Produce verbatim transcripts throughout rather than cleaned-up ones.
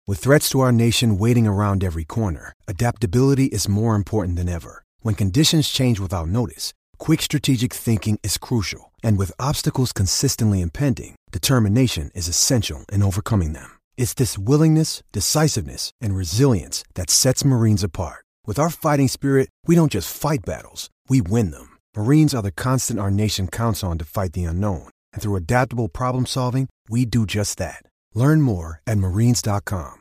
With threats to our nation waiting around every corner, adaptability is more important than ever. When conditions change without notice, quick strategic thinking is crucial. And with obstacles consistently impending, determination is essential in overcoming them. It's this willingness, decisiveness, and resilience that sets Marines apart. With our fighting spirit, we don't just fight battles, we win them. Marines are the constant our nation counts on to fight the unknown. And through adaptable problem solving, we do just that. Learn more at marines dot com.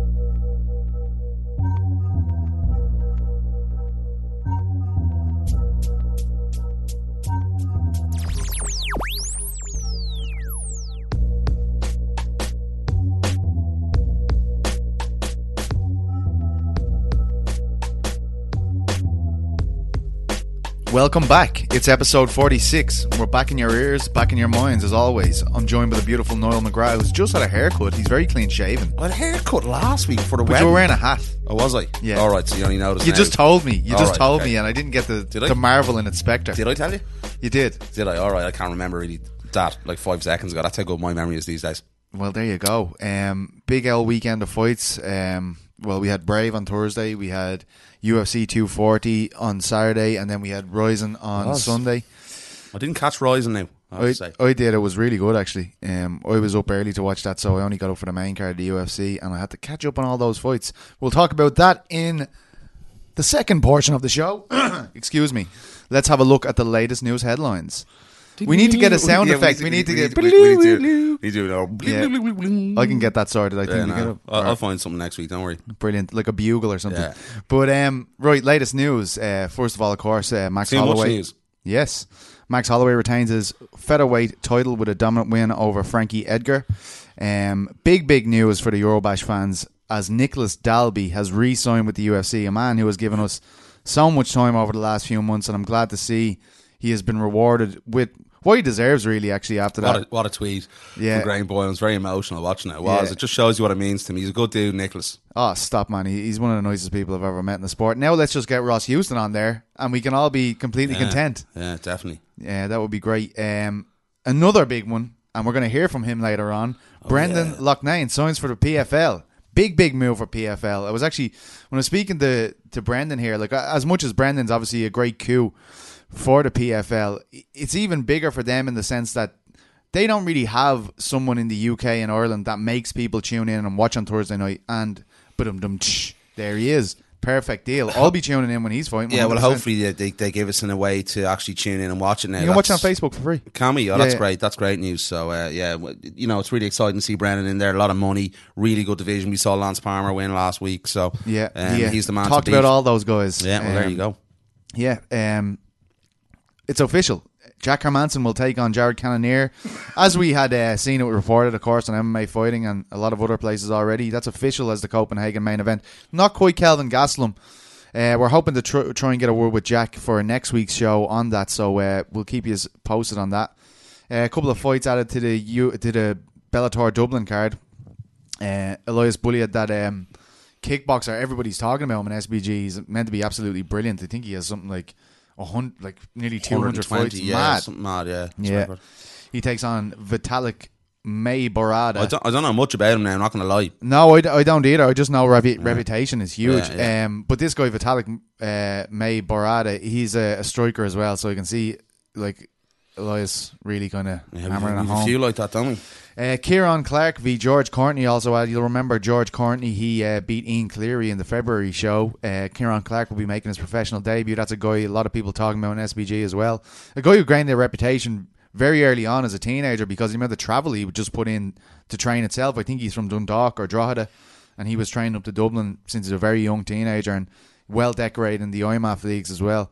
Welcome back. It's episode forty-six. We're back in your ears, back in your minds as always. I'm joined by the beautiful Niall McGrath, who's just had a haircut. He's very clean shaven. I had a haircut last week for the But wedding. you were wearing a hat. Oh, was I? Yeah. All right, so you only noticed You now. just told me. You All just right, told okay. me, and I didn't get the, Did I? the marvel in its spectre. Did I tell you? You did. Did I? All right, I can't remember really that, like five seconds ago. That's how good my memory is these days. Well, there you go. Um, big L weekend of fights. Um, well, we had Brave on Thursday. We had U F C two forty on Saturday, and then we had Ryzen on Was. Sunday. I didn't catch Rising now, I have I, to say. I did. It was really good, actually. Um, I was up early to watch that, so I only got up for the main card of the U F C, and I had to catch up on all those fights. We'll talk about that in the second portion of the show. Excuse me. Let's have a look at the latest news headlines. We need to get a sound Yeah, effect. We need to get... We need to, we need to know. Yeah. I can get that sorted, I think. Yeah, we no, can- I'll, I'll find something next week, don't worry. Brilliant, like a bugle or something. Yeah. But um, right, latest news. Uh, first of all, of course, uh, Max Too much Holloway. news. Yes, Max Holloway retains his featherweight title with a dominant win over Frankie Edgar. Um, big, big news for the Eurobash fans as Nicholas Dalby has re-signed with the U F C, a man who has given us so much time over the last few months, and I'm glad to see he has been rewarded with what he deserves, really, actually, after that. What a, what a tweet Yeah. from Graham Boyle. I was very emotional watching it. It was. Yeah. It just shows you what it means to me. He's a good dude, Nicholas. Oh, stop, man. He- He's one of the nicest people I've ever met in the sport. Now let's just get Ross Houston on there, and we can all be completely Yeah. content. Yeah, definitely. Yeah, that would be great. Um, another big one, and we're going to hear from him later on. Brendan yeah. Loughnane signs for the P F L. Big, big move for P F L. I was actually, when I was speaking to, to Brendan here, like as much as Brendan's obviously a great coup for the P F L, it's even bigger for them in the sense that they don't really have someone in the U K and Ireland that makes people tune in and watch on Thursday night. And but dum there he is, perfect deal. I'll be tuning in when he's fighting. Yeah, well, one hundred percent. hopefully they, they, they give us in a way to actually tune in and watch it now. You can watch it on That's- Facebook for free. Can we? Oh, Yeah, that's yeah. great. That's great news. So, uh, yeah, w- you know, it's really exciting to see Brennan in there. A lot of money, really good division. We saw Lance Palmer win last week. So, Yeah, um, yeah. he's the man Talked to beat. about all those guys. Yeah, well, there Um, you go. Yeah, um, it's official. Jack Hermanson will take on Jared Cannonier, as we had uh, seen it reported, of course, on M M A Fighting and a lot of other places already. That's official as the Copenhagen main event. Not quite Kelvin Gastelum. Uh, we're hoping to tr- try and get a word with Jack for next week's show on that, so uh, we'll keep you posted on that. Uh, a couple of fights added to the U- to the Bellator Dublin card. Uh, Elias Bulliet, that um, kickboxer everybody's talking about him in S B G, he's meant to be absolutely brilliant. I think he has something like a hundred, like nearly two hundred fights. yeah, Mad. something mad, yeah. It's Yeah. record. He takes on Vitalik May Borada. I don't, I don't know much about him now, I'm not going to lie. No, I, d- I don't either. I just know repu- reputation is huge. Yeah, yeah. Um, but this guy Vitalik uh, May Borada, he's a, a striker as well, so you can see like Elias really kind of Yeah, hammering we, it we home. a few like that, don't we? Uh, Kieran Clark v George Courtney also had. You'll remember George Courtney. He uh, beat Ian Cleary in the February show. Uh, Kieran Clark will be making his professional debut. That's a guy a lot of people talking about in S B G as well. A guy who gained a reputation very early on as a teenager because the amount of travel he would just put in to train itself. I think he's from Dundalk or Drogheda, and he was training up to Dublin since he's a very young teenager and well decorated in the I M A F leagues as well.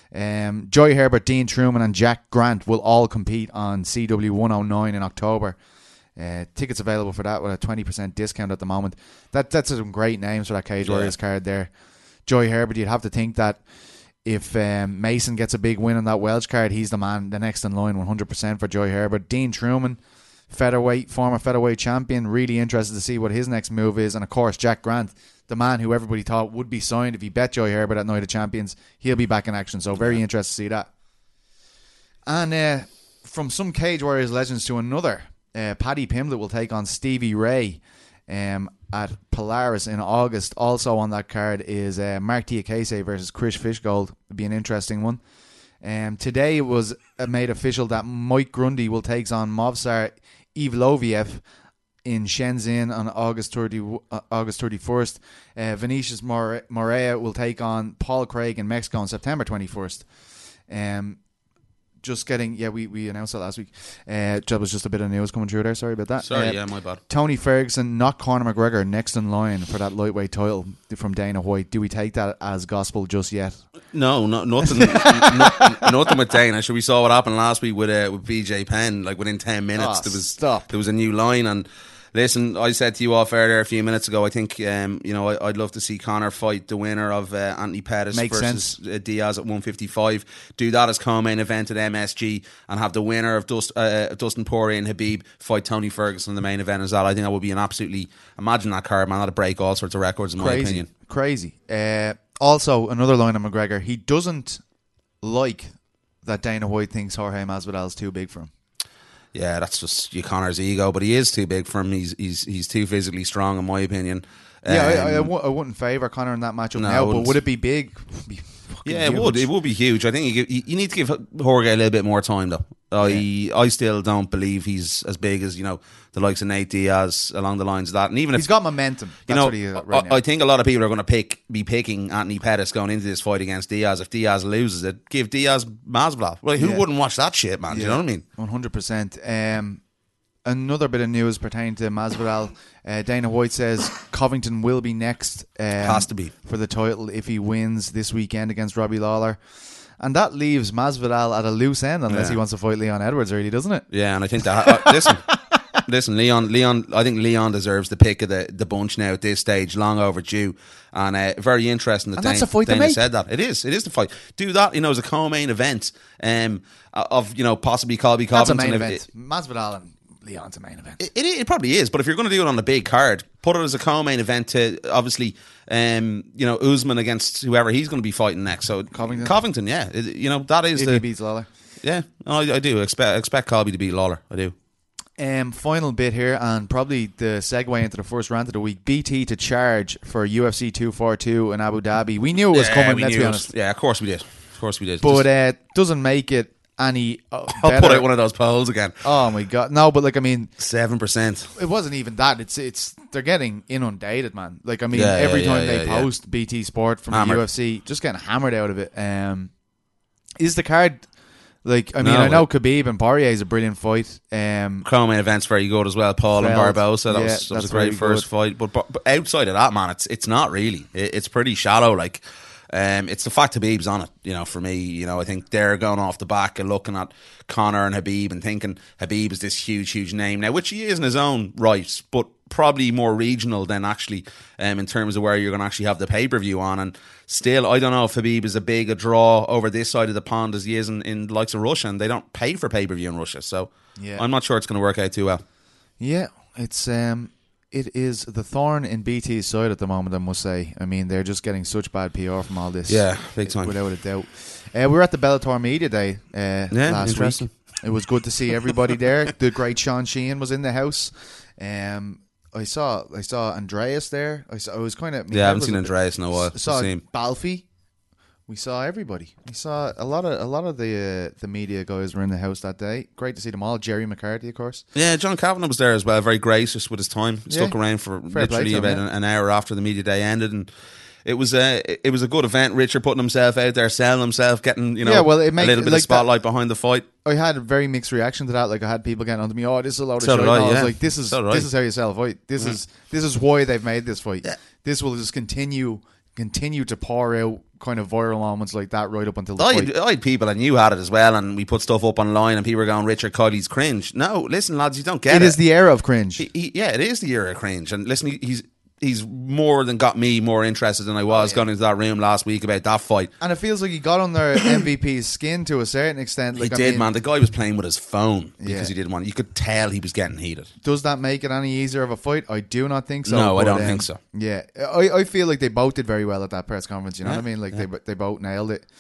Um, Joy Herbert, Dean Truman and Jack Grant will all compete on C W one oh nine in October. Uh, tickets available for that with a twenty percent discount at the moment. That That's some great names for that Cage Yeah. Warriors card there. Joy Herbert, you'd have to think that if um, Mason gets a big win on that Welsh card, he's the man, the next in line, one hundred percent for Joy Herbert. Dean Truman, featherweight, former featherweight champion, really interested to see what his next move is. And of course, Jack Grant, the man who everybody thought would be signed if he bet Joy Herbert at Night of Champions, he'll be back in action. So very Yeah. interested to see that. And uh, from some Cage Warriors legends to another, uh, Paddy Pimblett will take on Stevie Ray. um, at Polaris in August. Also on that card is uh, Mark Diakese versus Chris Fishgold. It'd be an interesting one. Um, today it was made official that Mike Grundy will take on Movsar Evloviev in Shenzhen on August thirtieth, uh, August thirty-first. Uh, Vinicius More- Morea will take on Paul Craig in Mexico on September twenty-first. Um, just getting, yeah, we, we announced that last week. Uh, that was just a bit of news coming through there. Sorry about that. Sorry, uh, yeah, my bad. Tony Ferguson, not Conor McGregor, next in line for that lightweight title from Dana White. Do we take that as gospel just yet? No, no, nothing, no, nothing with Dana. Sure, we saw what happened last week with uh, with B J Penn. Like within ten minutes, Oh, there was stop. there was a new line. And listen, I said to you off air there a few minutes ago. I think um, you know I, I'd love to see Conor fight the winner of uh, Anthony Pettis Makes versus uh, Diaz at one fifty-five. Do that as co-main event at M S G, and have the winner of Dust, uh, Dustin Poirier and Habib fight Tony Ferguson in the main event as well. I think that would be an absolutely, imagine that card, man. That'd break all sorts of records in my Crazy, opinion. crazy. Uh, also, another line on McGregor. He doesn't like that Dana White thinks Jorge Masvidal is too big for him. Yeah, that's just your Connor's ego, but he is too big for him. He's he's he's too physically strong, in my opinion. Yeah, I, I, I, Um, w- I wouldn't favour Conor in that matchup No, I now, but wouldn't. would it be big? It'd be fucking Yeah, it huge. would. It would be huge. I think you, give, you, you need to give Jorge a little bit more time, though. I I still don't believe he's as big as, you know, the likes of Nate Diaz along the lines of that. And even He's if got momentum. That's you know, what he is right I, now. I think a lot of people are going to pick be picking Anthony Pettis going into this fight against Diaz. If Diaz loses it, give Diaz Masvidal. Well, who Yeah. wouldn't watch that shit, man? Do you know what I mean? one hundred percent. Um, another bit of news pertaining to Masvidal. Uh, Dana White says Covington will be next. Um, Has to be. for the title if he wins this weekend against Robbie Lawler. And that leaves Masvidal at a loose end unless Yeah. he wants to fight Leon Edwards, really, doesn't it? Yeah, and I think that uh, listen, listen, Leon, Leon. I think Leon deserves the pick of the, the bunch now at this stage, long overdue, and uh, very interesting that And Dana, that's a fight to Dana make. said that. It is, it is the fight. Do that, you know, as a co-main event um, of you know possibly Colby That's a Covington. main If- event. Masvidal and Leon's a main event. It, it, it probably is, but if you're going to do it on a big card, put it as a co-main event to obviously, um, you know, Usman against whoever he's going to be fighting next. So Covington? Covington, yeah, It- you know that is if the he beats Lawler. yeah. I, I do expect expect Colby to beat Lawler. I do. Um, final bit here, and probably the segue into the first rant of the week. B T to charge for U F C two forty-two in Abu Dhabi. We knew it was Yeah, coming, we let's knew be it. honest. Yeah, of course we did. Of course we did. But Just- uh, doesn't make it any uh, I'll better. put out one of those polls again. Oh my god, no! But like, I mean, Seven percent. it wasn't even that. It's it's they're getting inundated, man. Like, I mean, Yeah, yeah, every time yeah, they yeah, yeah. post B T Sport from Hammered. the U F C, just getting hammered out of it. Um, is the card like? I mean, No, I know but- Khabib and Poirier is a brilliant fight. Um, Co-main event's very good as well. Paul and Feld. Barbosa. That Yeah, was, that was that's a great very first good. fight. But, but but outside of that, man, it's it's not really. It, it's pretty shallow. Like. Um, it's the fact Habib's on it, you know, for me. You know, I think they're going off the back and looking at Conor and Habib and thinking Habib is this huge, huge name now, which he is in his own right, but probably more regional than actually um, in terms of where you're going to actually have the pay-per-view on. And still, I don't know if Habib is a big a draw over this side of the pond as he is in, in the likes of Russia, and they don't pay for pay-per-view in Russia. So Yeah. I'm not sure it's going to work out too well. yeah, it's um, it is the thorn in B T's side at the moment, I must say. I mean, they're just getting such bad P R from all this. Yeah, big time. without a doubt. Uh, we were at the Bellator Media Day uh, Yeah, last interesting. week. It was good to see everybody there. The great Sean Sheehan was in the house. Um, I saw I saw Andreas there. I, saw, I was kind of Yeah, I haven't seen Andreas in a while. I saw Seen him. Balfi. We saw everybody. We saw a lot of a lot of the uh, the media guys were in the house that day. Great to see them all. Jerry McCarthy, of course. Yeah, John Kavanagh was there as well. Very gracious with his time. Stuck Yeah. around for Fair play literally to him, about yeah. an, an hour after the media day ended, and it was a it was a good event. Richard putting himself out there, selling himself, getting you know Yeah, well, it make- a little bit like of spotlight behind the fight. I had a very mixed reaction to that. Like, I had people getting onto me, "Oh, this is a load of So shit." did And I, I was yeah. like, "This is So did I. this is how you sell a fight. This is this is why they've made this fight. Yeah. This will just continue continue to pour out kind of viral moments like that right up until the I fight." had, I had people, and you had it as well, and we put stuff up online, and people were going, "Richard Kiley's cringe." No, listen, lads, you don't get It it. is the era of cringe. He, he, yeah, it is the era of cringe. And listen, he, he's he's more than got me more interested than I was yeah. going into that room last week about that fight. And it feels like he got under M V P's skin to a certain extent. Like, he I did, mean, man. The guy was playing with his phone because Yeah. he didn't want. You could tell he was getting heated. Does that make it any easier of a fight? I do not think so. No, I but, don't think so. Yeah, I, I feel like they both did very well at that press conference. You know Yeah, what I mean? Like yeah. they they both nailed it.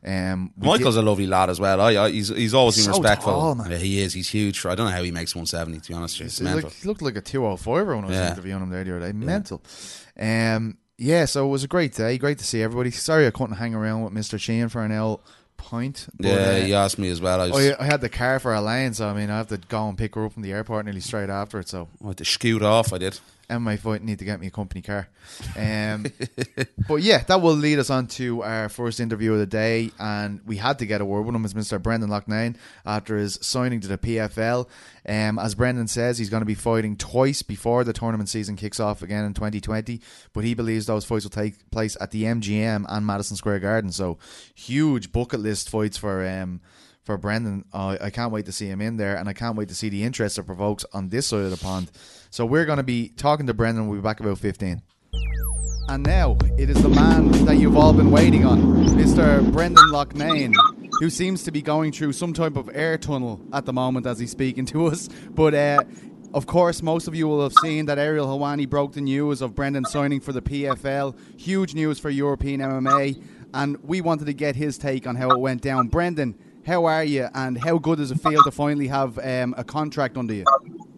Um, Michael's did, a lovely lad as well. I, I he's he's always He's been so respectful. tall, man. Yeah, he is. He's huge. For I don't know how he makes one seventy. To be honest, it's he, mental. looked, he looked like a two oh five when I was Yeah. interviewing him there the other day. Mental. Yeah. Um, yeah, so it was a great day. Great to see everybody. Sorry I couldn't hang around with Mister Sheehan for an hour point. But, yeah, uh, he asked me as well. I, was, I, I had the car for Elaine, so I mean I have to go and pick her up from the airport nearly straight after it. So I had to scoot off. I did. and my foot need to get me a company car. Um, but yeah, that will lead us on to our first interview of the day, and we had to get a word with him as Mister Brendan Loughnane after his signing to the P F L. Um, as Brendan says, he's going to be fighting twice before the tournament season kicks off again in twenty twenty, but he believes those fights will take place at the M G M and Madison Square Garden, so huge bucket list fights for um, for Brendan. Uh, I can't wait to see him in there, and I can't wait to see the interest it provokes on this side of the pond. So we're going to be talking to Brendan. We'll be back about fifteen. And now it is the man that you've all been waiting on, Mister Brendan Loughnane, who seems to be going through some type of air tunnel at the moment as he's speaking to us. But uh, of course, most of you will have seen that Ariel Helwani broke the news of Brendan signing for the P F L. Huge news for European M M A, and we wanted to get his take on how it went down. Brendan, how are you, and how good does it feel to finally have um, a contract under you?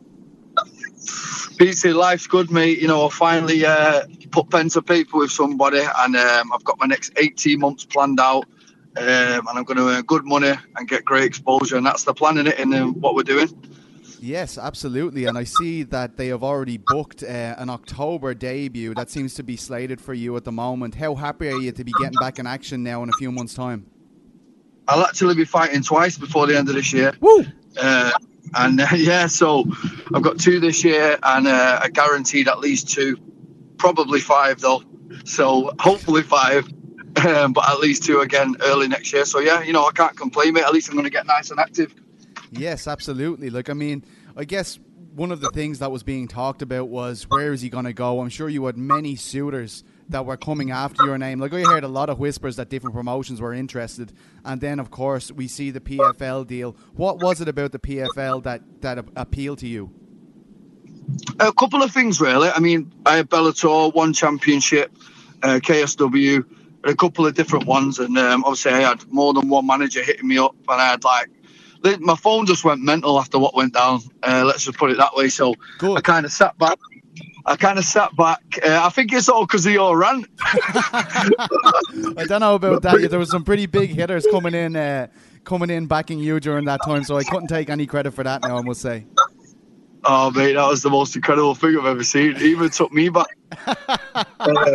P C, life's good, mate. You know, I finally uh, put pen to paper with somebody, and um, I've got my next eighteen months planned out, um, and I'm going to earn good money and get great exposure, and that's the plan in it, and uh, what we're doing. Yes, absolutely, and I see that they have already booked uh, an October debut that seems to be slated for you at the moment. How happy are you to be getting back in action now in a few months' time? I'll actually be fighting twice before the end of this year. Woo! Uh, and uh, yeah, so I've got two this year, and uh, I guaranteed at least two, probably five though. So hopefully five, um, but at least two again early next year. So yeah, you know, I can't complain, mate. At least I'm going to get nice and active. Yes, absolutely. Like, I mean, I guess one of the things that was being talked about was where is he going to go? I'm sure you had many suitors that were coming after your name. Like, I heard a lot of whispers that different promotions were interested. And then, of course, we see the P F L deal. What was it about the P F L that, that appealed to you? A couple of things, really. I mean, I had Bellator, one championship, uh, K S W, and a couple of different ones. And um, obviously, I had more than one manager hitting me up. And I had, like, my phone just went mental after what went down. Uh, let's just put it that way. So Good. I kind of sat back. I kind of sat back. Uh, I think it's all because of your rant. I don't know about that. There was some pretty big hitters coming in, uh, coming in backing you during that time. So I couldn't take any credit for that. Now I must say. Oh mate, that was the most incredible thing I've ever seen. It even took me back. uh,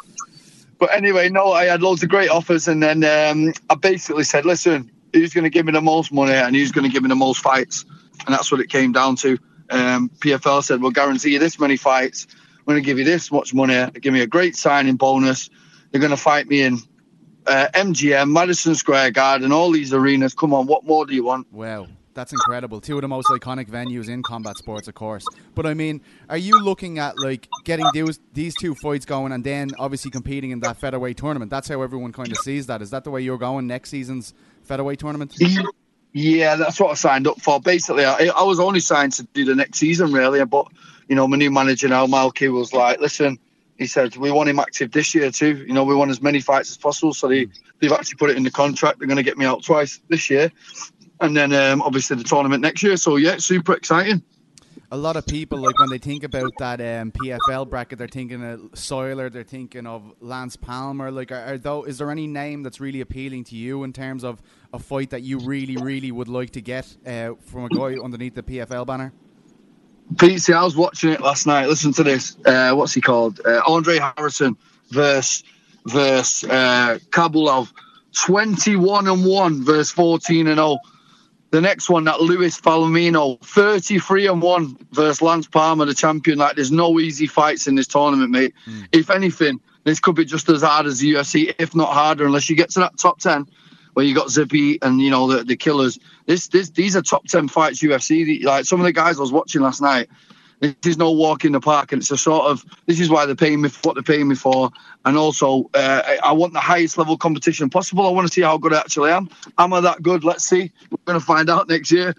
but anyway, no, I had loads of great offers, and then um, I basically said, "Listen, who's going to give me the most money and who's going to give me the most fights?" And that's what it came down to. Um, P F L said, we'll guarantee you this many fights. I'm going to give you this much money. Give me a great signing bonus. They're going to fight me in uh, M G M, Madison Square Garden, all these arenas. Come on, what more do you want? Wow, that's incredible. Two of the most iconic venues in combat sports, of course. But I mean, are you looking at like getting these, these two fights going and then obviously competing in that featherweight tournament? That's how everyone kind of sees that. Is that the way you're going next season's featherweight tournament? Yeah, that's what I signed up for. Basically, I, I was only signed to do the next season, really. But, you know, my new manager now, Malky, was like, listen, he said, we want him active this year too. You know, we want as many fights as possible. So they, they've actually put it in the contract. They're going to get me out twice this year. And then, um, obviously, the tournament next year. So, yeah, super exciting. A lot of people, like when they think about that um, P F L bracket, they're thinking of Soiler, they're thinking of Lance Palmer. Like, are, are though, is there any name that's really appealing to you in terms of a fight that you really, really would like to get uh, from a guy underneath the P F L banner? Pete, see, I was watching it last night. Listen to this. Uh, what's he called? Uh, Andre Harrison versus versus uh, Kabulov. twenty-one and one versus fourteen and oh. The next one, that Luis Palomino, thirty-three and one versus Lance Palmer, the champion. Like, there's no easy fights in this tournament, mate. Mm. If anything, this could be just as hard as the U F C, if not harder, unless you get to that top ten, where you got Zippy and, you know, the, the killers. This, this, these are top ten fights U F C. Like, some of the guys I was watching last night, this is no walk in the park, and it's a sort of, this is why they're paying me for what they're paying me for. And also, uh, I want the highest level competition possible. I want to see how good I actually am. Am I that good? Let's see. going to find out next year.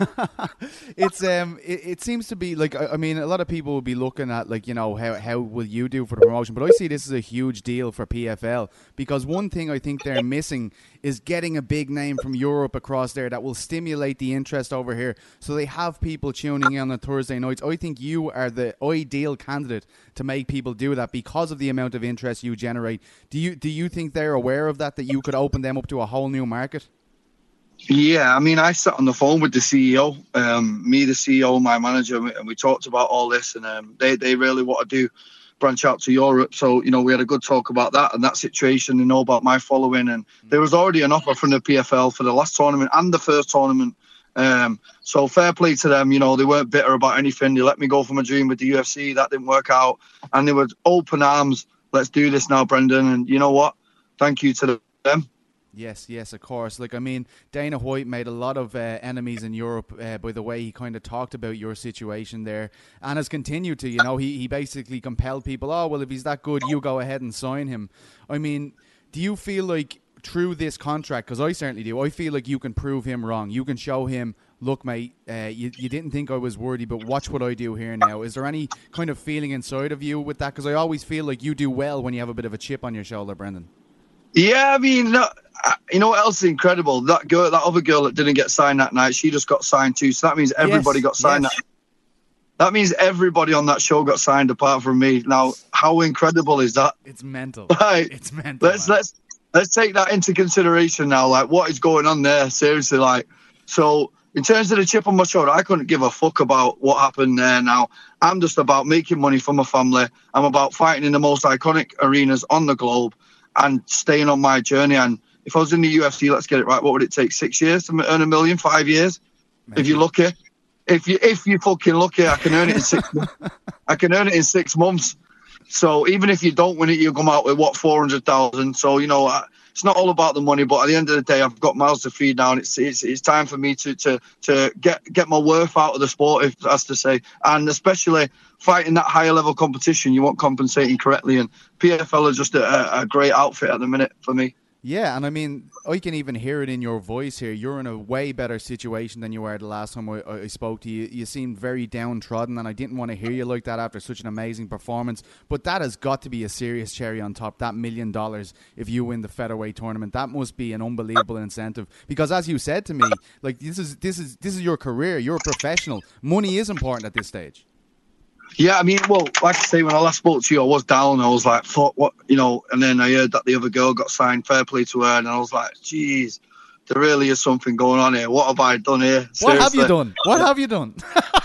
it's um, it, it seems to be like I, I mean, a lot of people will be looking at like you know how how will you do for the promotion, but I see this as a huge deal for P F L because one thing I think they're missing is getting a big name from Europe across there that will stimulate the interest over here, so they have people tuning in on Thursday nights. I think you are the ideal candidate to make people do that because of the amount of interest you generate. Do you do you think they're aware of that? That you could open them up to a whole new market? Yeah, I mean, I sat on the phone with the C E O, um, me, the C E O, my manager, and we talked about all this, and um, they, they really want to do branch out to Europe. So, you know, we had a good talk about that and that situation. They know about my following, and there was already an offer from the P F L for the last tournament and the first tournament. Um, so fair play to them. You know, they weren't bitter about anything. They let me go for my dream with the U F C. That didn't work out, and they were open arms. Let's do this now, Brendan. And you know what? Thank you to them. Yes, yes, of course. Like, I mean, Dana White made a lot of uh, enemies in Europe uh, by the way he kind of talked about your situation there and has continued to, you know, he, he basically compelled people, oh, well, if he's that good, you go ahead and sign him. I mean, do you feel like through this contract, because I certainly do, I feel like you can prove him wrong. You can show him, look, mate, uh, you, you didn't think I was worthy, but watch what I do here now. Is there any kind of feeling inside of you with that? Because I always feel like you do well when you have a bit of a chip on your shoulder, Brendan. Yeah, I mean, no, you know what else is incredible? That girl, that other girl that didn't get signed that night, she just got signed too. So that means everybody yes, got signed. Yes. That, that means everybody on that show got signed apart from me. Now, how incredible is that? It's mental. Like, it's mental. Let's man. let's let's take that into consideration now. Like, what is going on there? Seriously, like, so in terms of the chip on my shoulder, I couldn't give a fuck about what happened there. Now, I'm just about making money for my family. I'm about fighting in the most iconic arenas on the globe and staying on my journey. And if I was in the U F C, let's get it right, what would it take? Six years to earn a million? Five years? Maybe. If you're lucky. If you if you fucking lucky, I can earn it in six months. I can earn it in six months. So even if you don't win it, you come out with what, four hundred thousand. So, you know, I, it's not all about the money, but at the end of the day, I've got mouths to feed now, and it's it's, it's time for me to to to get get my worth out of the sport, if that's to say, and especially fighting that higher level competition. You want compensating correctly, and P F L is just a, a great outfit at the minute for me. Yeah, and I mean, I can even hear it in your voice here. You're in a way better situation than you were the last time I, I spoke to you. You seemed very downtrodden, and I didn't want to hear you like that after such an amazing performance. But that has got to be a serious cherry on top, that million dollars if you win the featherweight tournament. That must be an unbelievable incentive. Because as you said to me, like this is this is this is your career. You're a professional. Money is important at this stage. Yeah, I mean, well, like I say, when I last spoke to you, I was down. I was like, fuck, what, you know, and then I heard that the other girl got signed, fair play to her, and I was like, geez, there really is something going on here. What have I done here? Seriously. What have you done? What have you done?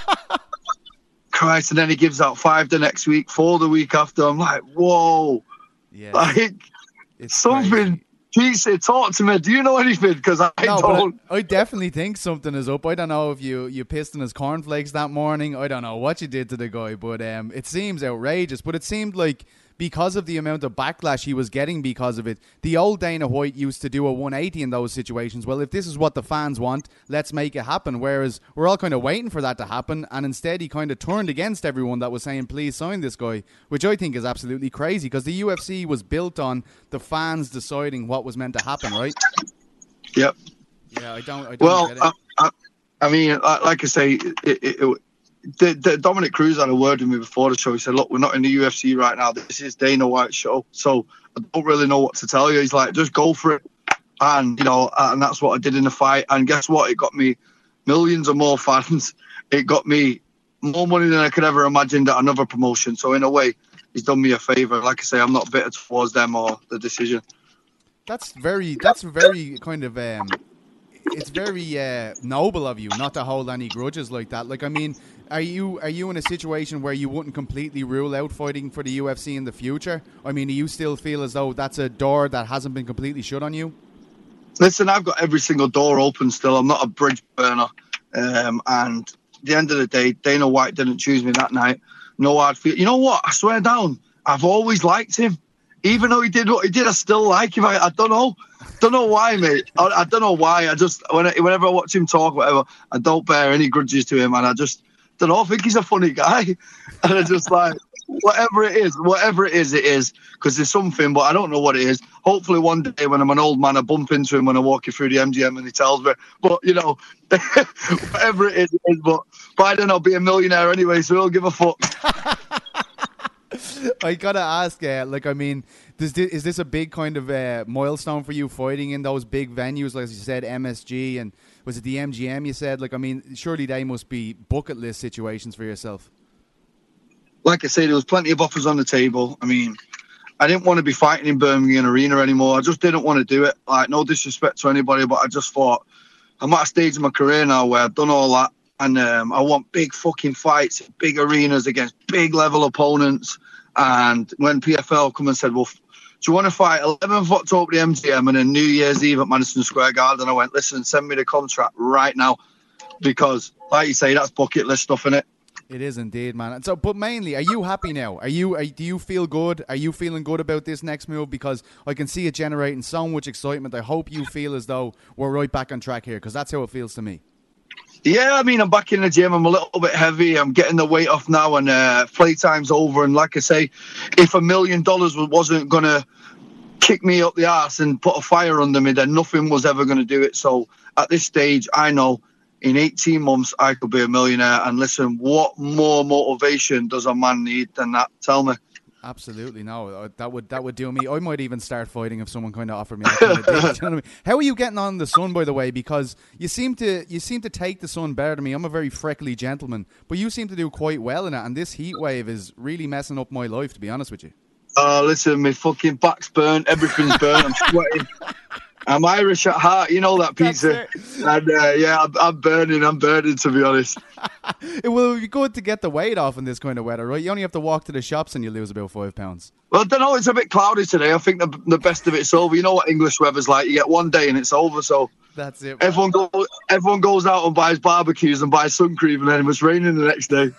Christ, and then he gives out five the next week, four the week after. I'm like, whoa. Yeah. Like, it's something... crazy. Please say, talk to me. Do you know anything? Because I no, don't. I, I definitely think something is up. I don't know if you, you pissed in his cornflakes that morning. I don't know what you did to the guy, but um, it seems outrageous. But it seemed like because of the amount of backlash he was getting because of it, the old Dana White used to do a one eighty in those situations. Well, if this is what the fans want, let's make it happen. Whereas we're all kind of waiting for that to happen, and instead he kind of turned against everyone that was saying, please sign this guy, which I think is absolutely crazy because the U F C was built on the fans deciding what was meant to happen, right? Yep. Yeah, I don't, I don't well, get it. I, I, I mean, like I say, it, it, it, The, the Dominic Cruz had a word with me before the show. He said, look, we're not in the U F C right now. This is Dana White's show. So I don't really know what to tell you. He's like, just go for it. And, you know, and that's what I did in the fight. And guess what? It got me millions of more fans. It got me more money than I could ever imagine at another promotion. So in a way, he's done me a favour. Like I say, I'm not bitter towards them or the decision. That's very, that's very kind of... Um it's very uh, noble of you not to hold any grudges like that. Like, I mean, are you are you in a situation where you wouldn't completely rule out fighting for the U F C in the future? I mean, do you still feel as though that's a door that hasn't been completely shut on you? Listen, I've got every single door open still. I'm not a bridge burner. Um, and at the end of the day, Dana White didn't choose me that night. No hard feel. You know what? I swear down, I've always liked him. Even though he did what he did, I still like him. I, I don't know. Don't know why, mate. I, I don't know why. I just, when I, whenever I watch him talk, whatever, I don't bear any grudges to him. And I just don't know. I think he's a funny guy. And I just like, whatever it is, whatever it is, it is. Because there's something, but I don't know what it is. Hopefully one day when I'm an old man, I bump into him when I walk you through the M G M and he tells me. But, you know, whatever it is, it is. But by then I'll be a millionaire anyway, so I don't give a fuck. I gotta ask, uh, like, I mean, does this, is this a big kind of uh, milestone for you fighting in those big venues, like you said, M S G, and was it the M G M you said? Like, I mean, surely they must be bucket list situations for yourself. Like I say, there was plenty of offers on the table. I mean, I didn't want to be fighting in Birmingham Arena anymore. I just didn't want to do it. Like, no disrespect to anybody, but I just thought, I'm at a stage in my career now where I've done all that, and um, I want big fucking fights, big arenas against big level opponents. And when P F L come and said, well, do you want to fight eleventh of October at the M G M and then New Year's Eve at Madison Square Garden? I went, listen, send me the contract right now. Because, like you say, that's bucket list stuff, innit? It is indeed, man. And so, but mainly, are you happy now? Are you? Are, do you feel good? Are you feeling good about this next move? Because I can see it generating so much excitement. I hope you feel as though we're right back on track here, because that's how it feels to me. Yeah, I mean, I'm back in the gym. I'm a little bit heavy. I'm getting the weight off now, and uh, playtime's over. And like I say, if a million dollars wasn't going to kick me up the arse and put a fire under me, then nothing was ever going to do it. So at this stage, I know in eighteen months, I could be a millionaire. And listen, what more motivation does a man need than that? Tell me. Absolutely, no. That would that would do me. I might even start fighting if someone kind of offered me that kind of deal. You know what I mean? How are you getting on the sun, by the way? Because you seem to you seem to take the sun better than me. I'm a very freckly gentleman, but you seem to do quite well in it. And this heat wave is really messing up my life, to be honest with you. Oh, uh, listen, my fucking back's burnt. Everything's burnt. I'm sweating. I'm Irish at heart, you know that, pizza. And uh, yeah, I'm, I'm burning, I'm burning, to be honest. It will be good to get the weight off in this kind of weather, right? You only have to walk to the shops and you lose about five pounds. Well, I don't know, it's a bit cloudy today. I think the, the best of it's over. You know what English weather's like. You get one day and it's over, so that's it. Everyone, go, everyone goes out and buys barbecues and buys sun cream, and then it's raining the next day.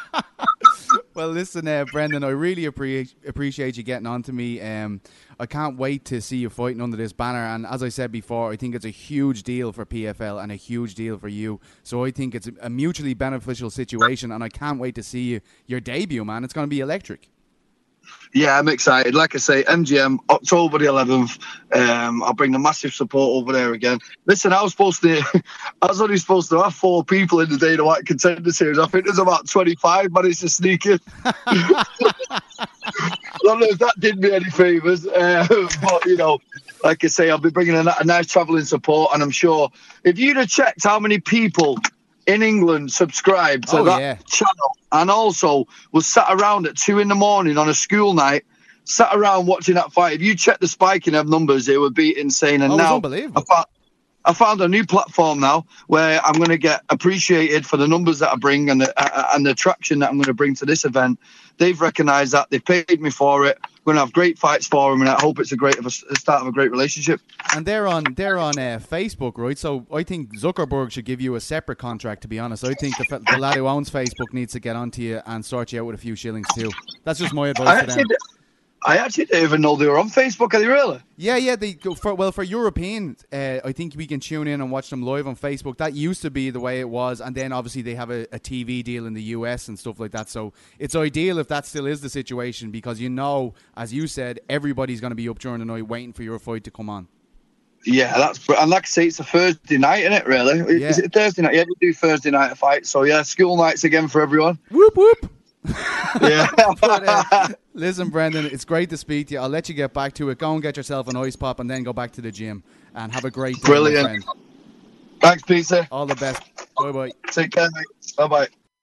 Well, listen, uh, Brendan, I really appre- appreciate you getting on to me. Um, I can't wait to see you fighting under this banner. And as I said before, I think it's a huge deal for P F L and a huge deal for you. So I think it's a mutually beneficial situation, and I can't wait to see you, your debut, man. It's going to be electric. Yeah, I'm excited. Like I say, M G M, October the eleventh. Um, I'll bring the massive support over there again. Listen, I was supposed to, I was only supposed to have four people in the Dana White Contender Series. I think there's about twenty-five managed to sneak in. I don't know if that did me any favours, uh, but you know, like I say, I'll be bringing a, a nice travelling support, and I'm sure if you'd have checked how many people in England subscribed to oh, that yeah. channel, and also was sat around at two in the morning on a school night, sat around watching that fight. If you check the spiking of numbers, it would be insane. And oh, now unbelievable. I found, I found a new platform now where I'm going to get appreciated for the numbers that I bring and the uh, and the traction that I'm going to bring to this event. They've recognised that. They've paid me for it. We're going to have great fights for them, and I hope it's a great a start of a great relationship. And they're on they're on uh, Facebook, right? So I think Zuckerberg should give you a separate contract, to be honest. I think the, the lad who owns Facebook needs to get onto you and sort you out with a few shillings too. That's just my advice I to them. actually, I actually didn't even know they were on Facebook. Are they really? Yeah, yeah. They go for well for European. Uh, I think we can tune in and watch them live on Facebook. That used to be the way it was, and then obviously they have a, a T V deal in the U S and stuff like that. So it's ideal if that still is the situation, because you know, as you said, everybody's going to be up during the night waiting for your fight to come on. Yeah, that's and like I say, it's a Thursday night, isn't it? Really? Yeah. Is it Thursday night? Yeah, we do Thursday night fights. So yeah, school nights again for everyone. Whoop whoop. Yeah. But, uh, listen, Brendan, it's great to speak to you. I'll let you get back to it. Go and get yourself an ice pop and then go back to the gym and have a great day. Brilliant. My friend. Thanks, Peter. All the best. Bye bye. Take care, mate. Bye bye.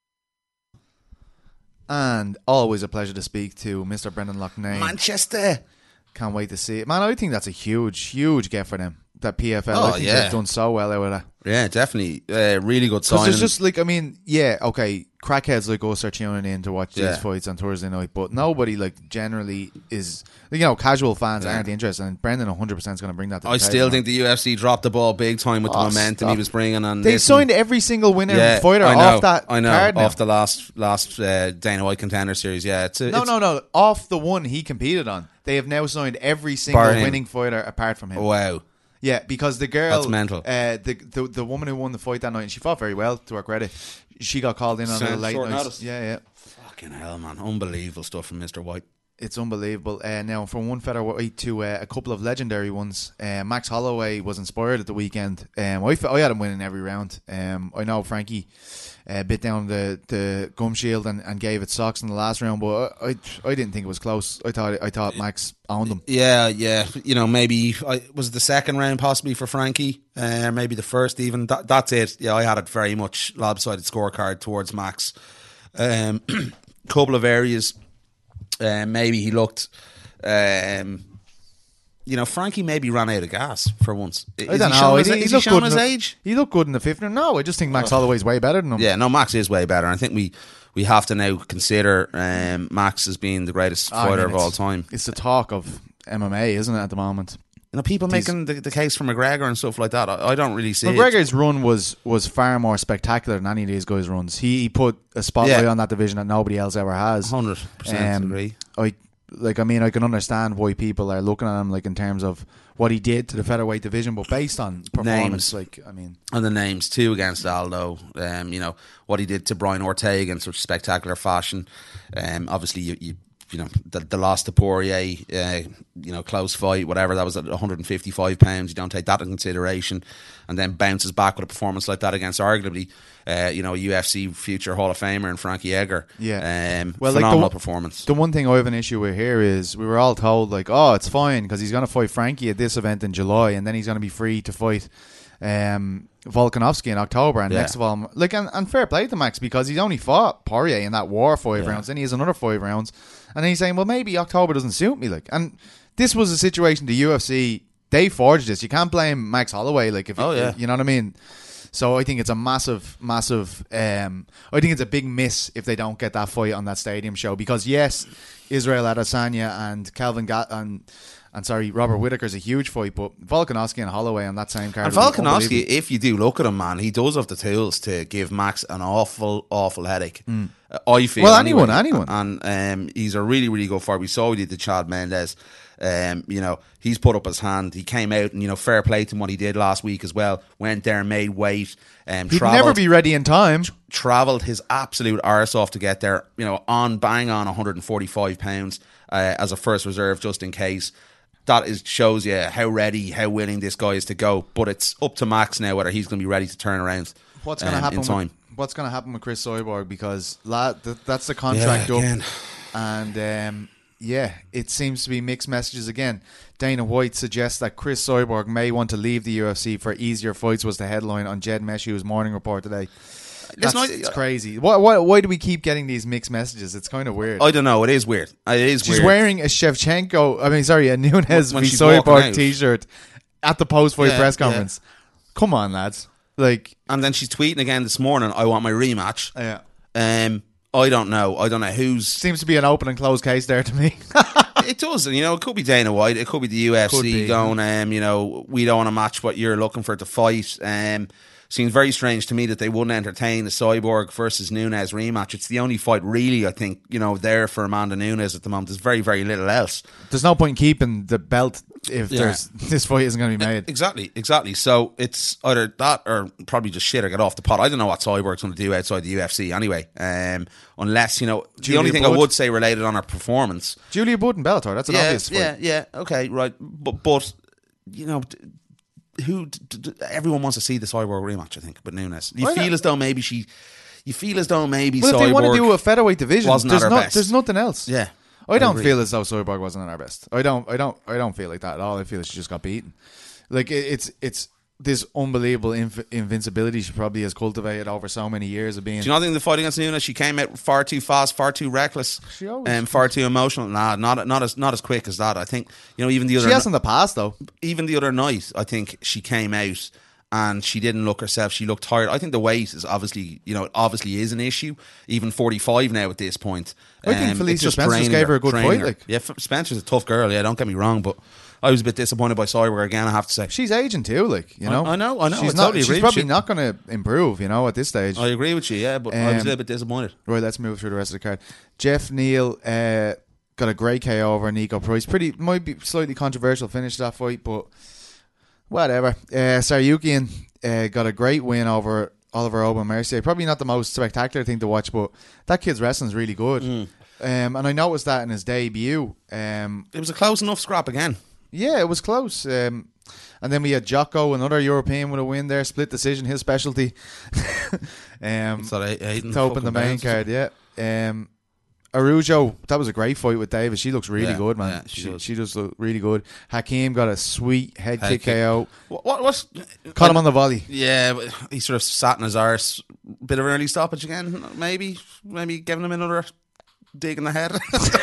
And always a pleasure to speak to Mister Brendan Loughnane. Manchester. Can't wait to see it. Man, I think that's a huge, huge get for them. That P F L, Oh, I think yeah. they've done so well out of that. Yeah, definitely. Uh, really good Because sign. there's just like, I mean, yeah, okay, crackheads like us are tuning in to watch Yeah. these fights on Thursday night, but nobody like generally is, you know, casual fans Yeah. aren't interested, and Brendan one hundred percent is going to bring that to the I table, still man. think the U F C dropped the ball big time with the Oh, momentum stop. he was bringing on. They this signed and- every single winner yeah, fighter I know, off that I know, card now. off the last last uh, Dana White Contender Series. Yeah, it's a, No, it's, no, no, off the one he competed on. They have now signed every single Bar him. winning fighter apart from him. Wow. Yeah, because the girl, That's mental. Uh, the, the the woman who won the fight that night, and she fought very well, to her credit. She got called in on Short- a late short night. notice. Yeah, yeah. Fucking hell, man. Unbelievable stuff from Mister White. It's unbelievable. Uh, now, from one featherweight to uh, a couple of legendary ones, uh, Max Holloway was inspired at the weekend. Um, I, f- I had him winning every round. Um, I know Frankie uh, bit down the, the gum shield and, and gave it socks in the last round, but I, I I didn't think it was close. I thought I thought Max owned him. Yeah, yeah. You know, maybe I, was it the second round possibly for Frankie, uh, maybe the first even. That, that's it. Yeah, I had it very much lopsided scorecard towards Max. Um, couple of areas. Uh, maybe he looked, um, you know, Frankie maybe ran out of gas for once. Is I don't he know. His, He, is he he looked showing good his in the, age? He looked good in the fifth round. No, I just think Max Holloway's way better than him. Yeah, no, Max is way better. I think we, we have to now consider um, Max as being the greatest I fighter mean, of all it's- time. It's the talk of M M A, isn't it, at the moment? You know, people These- making the, the case for McGregor and stuff like that. I, I don't really see it. McGregor's run was was far more spectacular than any of these guys' runs. He, he put a spotlight Yeah. on that division that nobody else ever has. one hundred percent Um, agree. I like. I mean, I can understand why people are looking at him like in terms of what he did to the featherweight division, but based on performance, Names. like I mean, And the names too against Aldo, um, you know what he did to Brian Ortega in such spectacular fashion. Um, obviously, you, you you know the, the loss to Poirier, uh, you know, close fight, whatever. That was at one hundred fifty-five pounds. You don't take that into consideration, and then bounces back with a performance like that against arguably, uh, you know, a U F C future Hall of Famer and Frankie Edgar. Yeah. um, Well, like the phenomenal one- performance. the one thing I have an issue with here is we were all told like, oh, it's fine because he's going to fight Frankie at this event in July, and then he's going to be free to fight um, Volkanovski in October. And Yeah. next of all, like, and, and fair play to Max because he's only fought Poirier in that war five Yeah. rounds, then he has another five rounds, and then he's saying, well, maybe October doesn't suit me. Like, and this was a situation the U F C they forged this. You can't blame Max Holloway. Like, if Oh, you, yeah. you know what I mean. So I think it's a massive, massive. Um, I think it's a big miss if they don't get that fight on that stadium show because yes, Israel Adesanya and Calvin Ga- and and sorry Robert Whittaker's a huge fight, but Volkanovski and Holloway on that same card. And would be Volkanovski, unbelievable. if you do look at him, man, he does have the tools to give Max an awful, awful headache. Uh, I feel. Well, anyway. anyone, anyone. And um, he's a really, really good fighter. We saw he did to Chad Mendes. Um, you know, he's put up his hand. He came out and, you know, fair play to him what he did last week as well. Went there and made weight. Um, He'd travelled, never be ready in time. travelled his absolute arse off to get there. You know, on bang on one hundred forty-five pounds uh, as a first reserve just in case. That is shows you how ready, how willing this guy is to go. But it's up to Max now whether he's going to be ready to turn around. What's going to um, happen? in time? With, what's going to happen with Chris Cyborg? Because la- th- that's the contract Yeah, up, again. and um, yeah, it seems to be mixed messages again. Dana White suggests that Chris Cyborg may want to leave the U F C for easier fights. Was the headline on Jed Meshu's morning report today. That's Listen, I- it's crazy. Why, why, why do we keep getting these mixed messages? It's kind of weird. I don't know. It is weird. It is She's weird. wearing a Shevchenko, I mean, sorry, a Nunes When v she's walking Cyborg out. t-shirt at the post-fight Yeah, press yeah. conference. Come on, lads. Like, And then she's tweeting again this morning, I want my rematch. yeah. Um, I don't know. I don't know who's... Seems to be an open and closed case there to me. It does. You know, it could be Dana White. It could be the U F C Could be. going, um, you know, we don't want to match what you're looking for to fight. Um, seems very strange to me that they wouldn't entertain a Cyborg versus Nunes rematch. It's the only fight really, I think, you know, there for Amanda Nunes at the moment. There's very, very little else. There's no point in keeping the belt if Yeah. there's this fight isn't going to be made. Exactly, exactly. So it's either that or probably just shit or get off the pot. I don't know what Cyborg's going to do outside the U F C anyway. Um, unless, you know, the Julia only thing Budd. I would say related on her performance. Julia Budd and Bellator, that's an yeah, obvious fight. yeah, yeah. Okay, right. But, but you know, d- who d- d- everyone wants to see the Cyborg rematch, I think, but Nunes. You Why feel not? as though maybe she, you feel as though maybe Well, if Cyborg they want to do a featherweight division, wasn't there's, at her no, best. there's nothing else. Yeah. I don't agree. feel as though Cyborg wasn't at our best. I don't. I don't. I don't feel like that at all. I feel she just got beaten. Like it, it's it's this unbelievable inv- invincibility she probably has cultivated over so many years of being. Do you not think the fight against Nunes, she came out far too fast, far too reckless, She always- and far too emotional? Nah, not not as not as quick as that. I think, you know, even the other she has in the past though. even the other night, I think she came out and she didn't look herself. She looked tired. I think the weight is obviously, you know, it obviously is an issue. Even forty-five now at this point. I think Um, Felicia it's just Spencer draining gave her a good draining fight, her. like. Yeah, F- Spencer's a tough girl. Yeah, don't get me wrong, but I was a bit disappointed by Cyborg again, I have to say. She's aging too. Like you know, I know, I know, She's I not. totally she's agree with probably you. not going to improve. You know, at this stage. I agree with you, yeah, but I was a Um, little bit disappointed. Right, let's move through the rest of the card. Jeff Neal uh, got a great K O over Nico Price. Pretty might be slightly controversial finish to that fight, but whatever. Uh, Saryukian uh, got a great win over Oliver Owen Mercier. Probably not the most spectacular thing to watch, but that kid's wrestling's really good. Mm. Um, and I noticed that in his debut. Um, It was a close enough scrap again. yeah, it was close. Um, and then we had Jocko, another European with a win there, split decision, his specialty. um, So they, Aiden to open the main card, yeah. Um, Arujo, that was a great fight with Davis. She looks really Yeah, good, man. yeah, she she, does. she does look really good. Hakeem got a sweet head, Head kick, kick. K O. What, what what's Caught him on the volley. Yeah, but he sort of sat in his arse. Bit of an early stoppage again, maybe. Maybe giving him another dig in the head.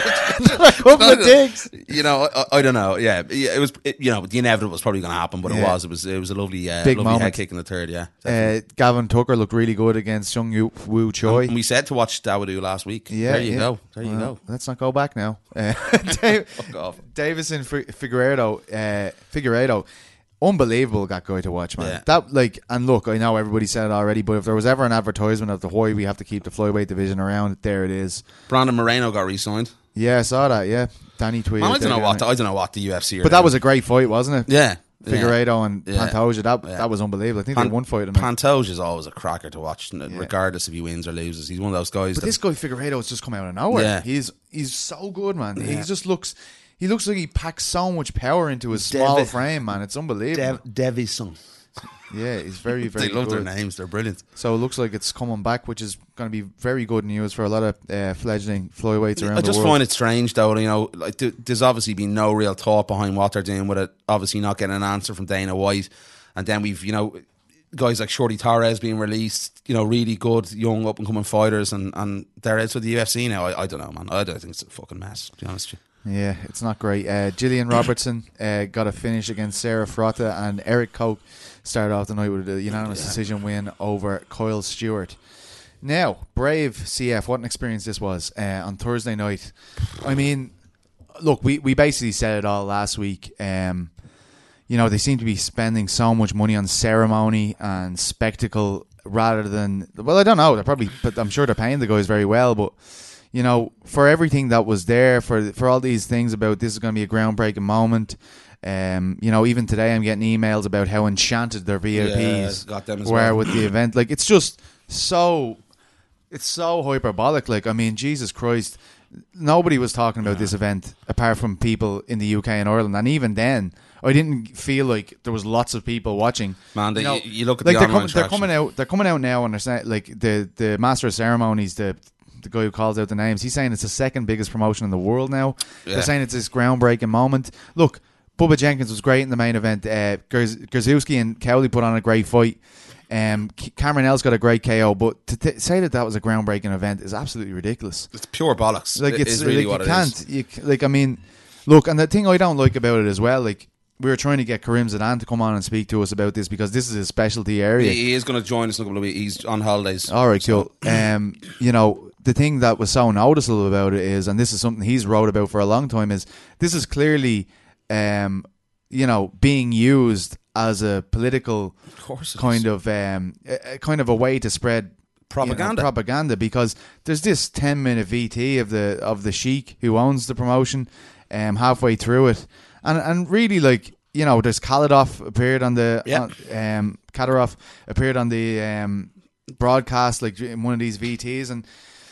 Couple of digs. You know, I, I don't know. Yeah, Yeah, it was. It, you know, the inevitable was probably going to happen, but it Yeah. was. It was. It was a lovely, uh, Big lovely head moment. kick in the third. Yeah. Uh, Gavin Tucker looked really good against Sung Yu Woo Choi. And we said to watch Dawoodu last week. Yeah, there you yeah. go. There you Well, go. Let's not go back now. Uh, Dave, Fuck off. Davison Fi- Figueiredo, uh, Figueiredo, unbelievable that guy to watch, man. Yeah. That like, and look, I know everybody said it already, but if there was ever an advertisement of the why we have to keep the flyweight division around, there it is. Brandon Moreno got re-signed. Yeah, I saw that. Yeah, Danny tweeted. Man, I don't know there, what. didn't I don't know what the U F C. Are it? But that doing. was a great fight, wasn't it? yeah. Figueiredo and Yeah. Pantoja. That Yeah. that was unbelievable. I think Pan- they had one fight in it. Pantoja is always a cracker to watch, regardless if he wins or loses. He's one of those guys. But that, this guy Figueiredo has just come out of nowhere. Yeah. He's he's so good, man. He Yeah. just looks he looks like he packs so much power into his small Devi- frame, man. It's unbelievable. Dev- Devison. yeah, he's very very They love good. their names. They're brilliant. So it looks like it's coming back, which is going to be very good news for a lot of uh, fledgling flyweights around I the just world. find it strange, though. You know, like th- there's obviously been no real thought behind what they're doing with it. Obviously, not getting an answer from Dana White, and then we've you know guys like Shorty Torres being released. You know, really good young up and coming fighters, and and they're out with the U F C now. I, I don't know, man. I don't think it's a fucking mess. To be honest with you. Yeah, it's not great. Uh, Gillian Robertson uh, got a finish against Sarah Frotta, and Eric Koch started off the night with a unanimous decision win over Kyle Stewart. Now, Brave C F, what an experience this was uh, on Thursday night. I mean, look, we, we basically said it all last week. Um, you know, they seem to be spending so much money on ceremony and spectacle rather than, well, I don't know. They're probably, but I'm sure they're paying the guys very well, but you know, for everything that was there, for for all these things about this is going to be a groundbreaking moment. Um, you know, even today I'm getting emails about how enchanted their V I Ps Yeah, got them as were well. with the event. Like, it's just so, it's so hyperbolic. Like, I mean, Jesus Christ, nobody was talking about this event apart from people in the U K and Ireland, and even then, I didn't feel like there was lots of people watching. Man, they, You know, you, you look at like the they're, online com- they're traction. coming out. They're coming out now, and they're saying like the the master of ceremonies, the the guy who calls out the names. He's saying it's the second biggest promotion in the world now. Yeah. They're saying it's this groundbreaking moment. Look, Bubba Jenkins was great in the main event. Uh, Gerz- Grzewski and Cowley put on a great fight. Um, C- Cameron L's got a great K O, but to t- say that that was a groundbreaking event is absolutely ridiculous. It's pure bollocks. Like It it's is really like what you it can't. is. You, c- like I mean, look, and the thing I don't like about it as well, like. We were trying to get Karim Zidane to come on and speak to us about this because this is his specialty area. He, he is going to join us in a couple of weeks. He's on holidays. All right, cool. Um, you know, the thing that was so noticeable about it is, and this is something he's wrote about for a long time, is this is clearly, um, you know, being used as a political Of course it kind is. of, um, a, a kind of a way to spread Propaganda. you know, propaganda. Because there's this ten minute V T of the of the Sheik who owns the promotion, um, halfway through it, and and really like. You know, there's Kaladov appeared on the Yeah. on, um, Kadyrov appeared on the um, broadcast like in one of these V Ts, and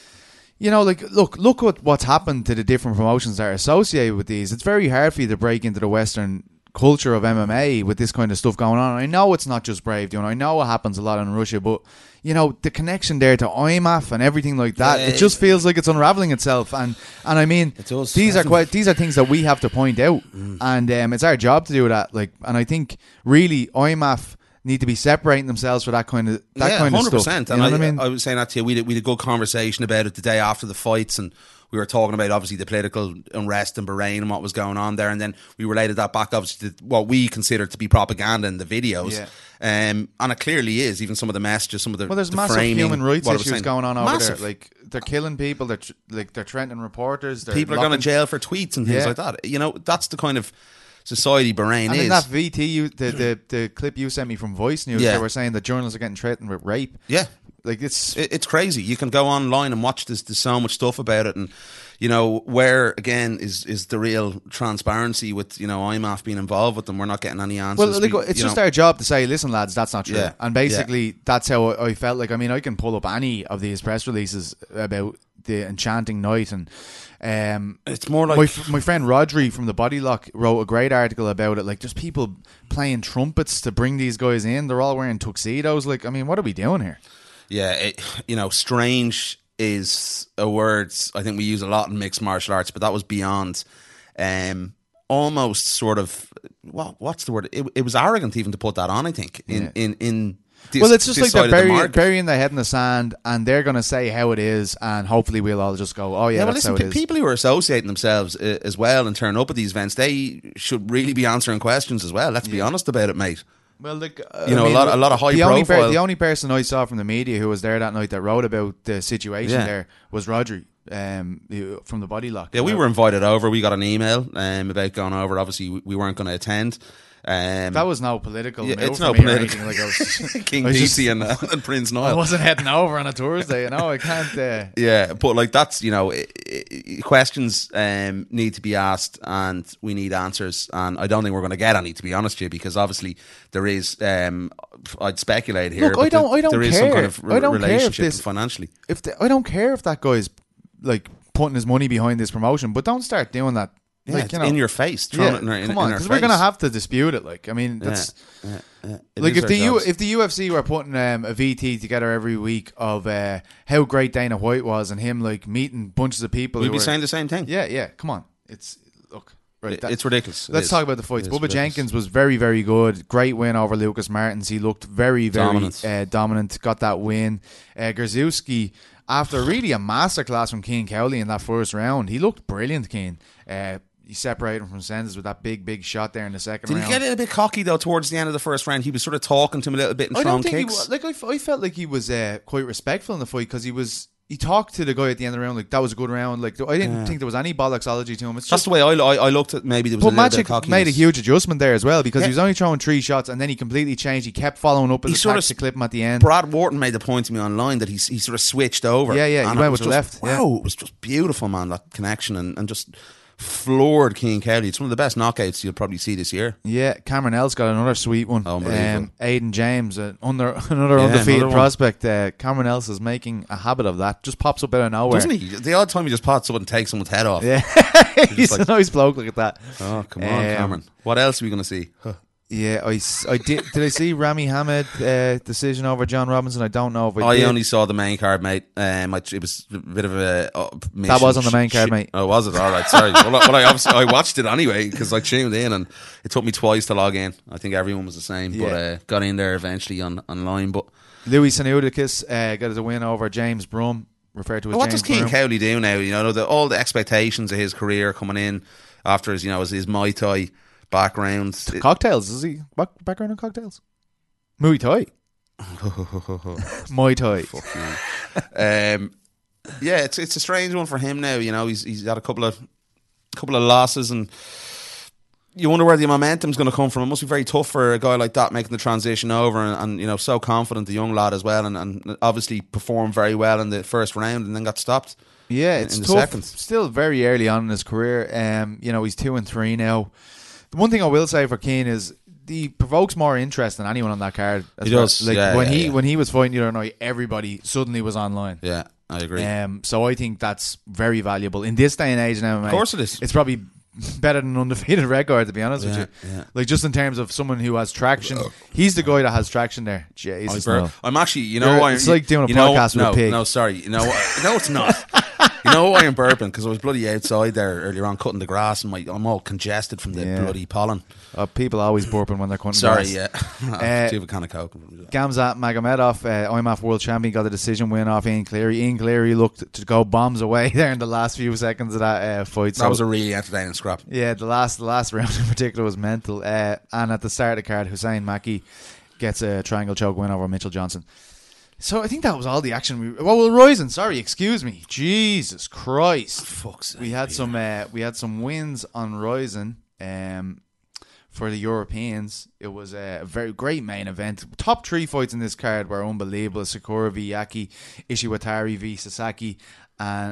you know, like look, look what what's happened to the different promotions that are associated with these. It's very hard for you to break into the Western culture of M M A with this kind of stuff going on. I know it's not just Brave doing. I know it happens a lot in Russia, but you know the connection there to I M A F and everything like that. Yeah, it just feels like it's unraveling itself, and and I mean, It does, these are doesn't quite these are things that we have to point out, and um, it's our job to do that. Like, and I think really I M A F need to be separating themselves for that kind of that yeah, kind of one hundred stuff. percent. You And know I, what I mean? I was saying that to you. We had, we had a good conversation about it the day after the fights, and we were talking about obviously the political unrest in Bahrain and what was going on there, and then we related that back obviously to what we consider to be propaganda in the videos. Yeah. Um, and it clearly is. Even some of the messages, some of the Well, there's the massive framing, human rights what I was issues saying. going on over Massive. there. Like they're killing people. They're tr- like they're threatening reporters. They're People are going to locking- jail for tweets and things Yeah. like that. You know, that's the kind of society Bahrain And is. in that V T, you, the, the the clip you sent me from Voice News, Yeah. they were saying that journalists are getting threatened with rape. yeah. Like it's It, it's crazy. You can go online and watch this. There's so much stuff about it, and you know, where again is is the real transparency with, you know, I M A F being involved with them? We're not getting any answers. Well, like, We- it's you just know, our job to say, listen, lads, that's not true. Yeah. And basically, that's how I I felt. Like, I mean, I can pull up any of these press releases about the enchanting night, and um, it's more like my f- my friend Rodri from the Body Lock wrote a great article about it. Like, just people playing trumpets to bring these guys in. They're all wearing tuxedos. Like, I mean, what are we doing here? yeah, it, you know, strange is a word I think we use a lot in mixed martial arts, but that was beyond. Um, almost sort of what what's the word? It, it was arrogant even to put that on. I think in Yeah. in in. This, Well, it's just this like side they're of the burying, market. burying their head in the sand, and they're going to say how it is, and hopefully we'll all just go, oh yeah, Yeah, well, that's listen, how it pe- is. people who are associating themselves uh, as well and turning up at these events, they should really be answering questions as well. Let's be honest about it, mate. Well, like, uh, You know, I mean, a lot- a lot of high the only profile- the only person I saw from the media who was there that night that wrote about the situation Yeah. there was Rodri, um, who- from the Body Lock. Yeah, we were invited over. We got an email um, about going over. Obviously, we, we weren't going to attend. Um, That was no political. yeah, move it's for no me or political. anything. Like, I was, King I was just- P C and, uh, and Prince I Noel. wasn't heading over on a Thursday. You know, I can't. Uh, Yeah, but like that's, you know, i i questions um, need to be asked and we need answers, and I don't think we're going to get any, to be honest with you, because obviously there is. Um, I'd speculate here. Look, but I don't- there- I don't there is care. some kind of I don't care if relationship this- financially. if the, I don't care if that guy's like putting his money behind this promotion, but don't start doing that. Yeah, like, it's you know, in your face. Throwing yeah, it in, our- in, come in on, our because face. we're gonna have to dispute it. Like, I mean, that's. Yeah, yeah, it Like is if our the U, jobs. if the U F C were putting um, a V T together every week of uh, how great Dana White was and him like meeting bunches of people, we'd who be were, saying the same thing. yeah, yeah, come on, it's look right. It- that- it's ridiculous. It let's is. talk about the fights. It is Bubba ridiculous. Jenkins was very, very good. Great win over Lucas Martins. He looked very, very Dominant. uh, dominant. Got that win. Uh, Garzewski, after really a masterclass from Keane Cowley in that first round, he looked brilliant. Keane. Uh, he separated him from Senders with that big, big shot there in the second Did round. he get it a bit cocky though towards the end of the first round? He was sort of talking to him a little bit and I throwing don't think kicks. he was, like I, f- I felt like he was uh, quite respectful in the fight because he was he talked to the guy at the end of the round like that was a good round. Like I didn't think there was any bollocksology to him. It's That's just the way I, I, I looked at. Maybe there was but a little bit of Magic cockiness. made a huge adjustment there as well because Yeah. he was only throwing three shots and then he completely changed. He kept following up his He sort attacks of- to clip him at the end. Brad Wharton made the point to me online that he he sort of switched over. Yeah, yeah, he And went it was with the just- left, yeah. Wow, it was just beautiful, man. That connection and, and just floored Keane Cowley. It's one of the best knockouts you'll probably see this year. Yeah, Cameron L's got another sweet one. Unbelievable. Um, Aiden James, uh, under, another Yeah, undefeated another one. prospect. Uh, Cameron Ellis is making a habit of that. Just pops up out of nowhere. Doesn't he? The odd time he just pots up and takes someone's head off. Yeah, he's like- a nice bloke. Look at that. Oh, come on, Um, Cameron. What else are we going to see? Yeah, I, s- I did. Did I see Rami Hamed uh, decision over John Robinson? I don't know if I, I did. only saw the main card, mate. Um, I, it was a bit of a uh, That was on the main card, mate. Oh, was it? All right, sorry. well, I- well, I obviously I watched it anyway because I tuned in, and it took me twice to log in. I think everyone was the same, but Yeah. uh, got in there eventually on online. But Louis Sanudakis uh, got a win over James Brum, referred to as what James does Keane Brum. Cowley do now? You know, the, all the expectations of his career coming in after his, you know, his, his Muay Thai background. It- Cocktails, is he back, background on cocktails? Muay Thai. Muay Thai. um, yeah, it's it's a strange one for him now. You know, he's he's had a couple of couple of losses, and you wonder where the momentum's going to come from. It must be very tough for a guy like that making the transition over, and, and you know, so confident, the young lad as well, and, and obviously performed very well in the first round, and then got stopped. Yeah, in- it's in the tough. second. Still very early on in his career. Um, you know, he's two and three now. The one thing I will say for Keane is he provokes more interest than anyone on that card. as He well. does, Like yeah, when yeah, he yeah. when he was fighting the other night, everybody suddenly was online. Yeah, I agree. Um, so I think that's very valuable in this day and age now. Mate, Of course it is. It's probably better than an undefeated record, to be honest Yeah, with you. yeah. Like just in terms of someone who has traction, he's the guy that has traction there. Jesus, I bur- no. I'm actually, you know, You're- why it's like doing a you know- podcast with a no, pig. No, sorry, you know, what- no, it's not. You know why I'm burping? Because I was bloody outside there earlier on cutting the grass, and my, I'm all congested from the Yeah. bloody pollen. Uh, people always burping when they're cutting Sorry, grass. yeah. Uh, Do you have a can of Coke? Gamzat Magomedov, uh, I M A F world champion, got a decision win off Ian Cleary. Ian Cleary looked to go bombs away there in the last few seconds of that uh, fight. That So, was a really entertaining scrap. yeah, the last the last round in particular was mental. Uh, and at the start of the card, Hussein Maki gets a triangle choke win over Mitchell Johnson. So I think that was all the action. We well, well, Ryzen, sorry, excuse me, Jesus Christ, Fuck's sake, we had Peter. some uh, we had some wins on Ryzen. Um, for the Europeans, it was a very great main event. Top three fights in this card were unbelievable: Sakura v Yaki, Ishiwatari v Sasaki, and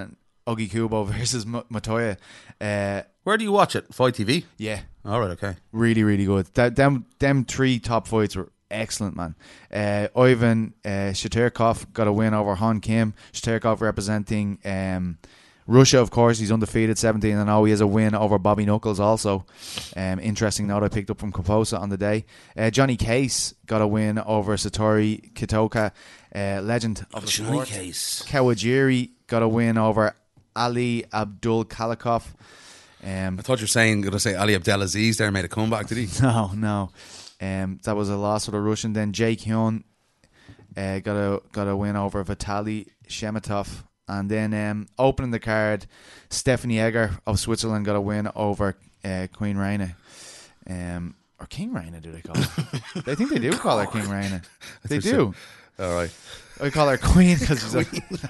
Ogi Kubo versus M- Matoya. Uh, Where do you watch it? Fight T V? yeah, All right, okay. really, really good. That, them, them three top fights were excellent, man. Uh, Ivan uh, Shaturkov got a win over Han Kim. Shaturkov representing um, Russia, of course. He's undefeated, seventeen and oh. He has a win over Bobby Knuckles also. Um, interesting note I picked up from Kaposa on the day. Uh, Johnny Case got a win over Satori Kitoka, uh, legend of the Johnny sport. Case. Kawajiri got a win over Ali Abdul Kalikov. Um, I thought you were saying, going to say Ali Abdelaziz there made a comeback, did he? no, no. Um, that was a loss for the Russian. Then Jake Hyun uh, got a got a win over Vitaly Shemetov. And then um, opening the card, Stephanie Egger of Switzerland got a win over uh, Queen Reina. Um, or King Reina, do they call her? I think they do call her King Reina. They do. All right. I call her Queen because she's,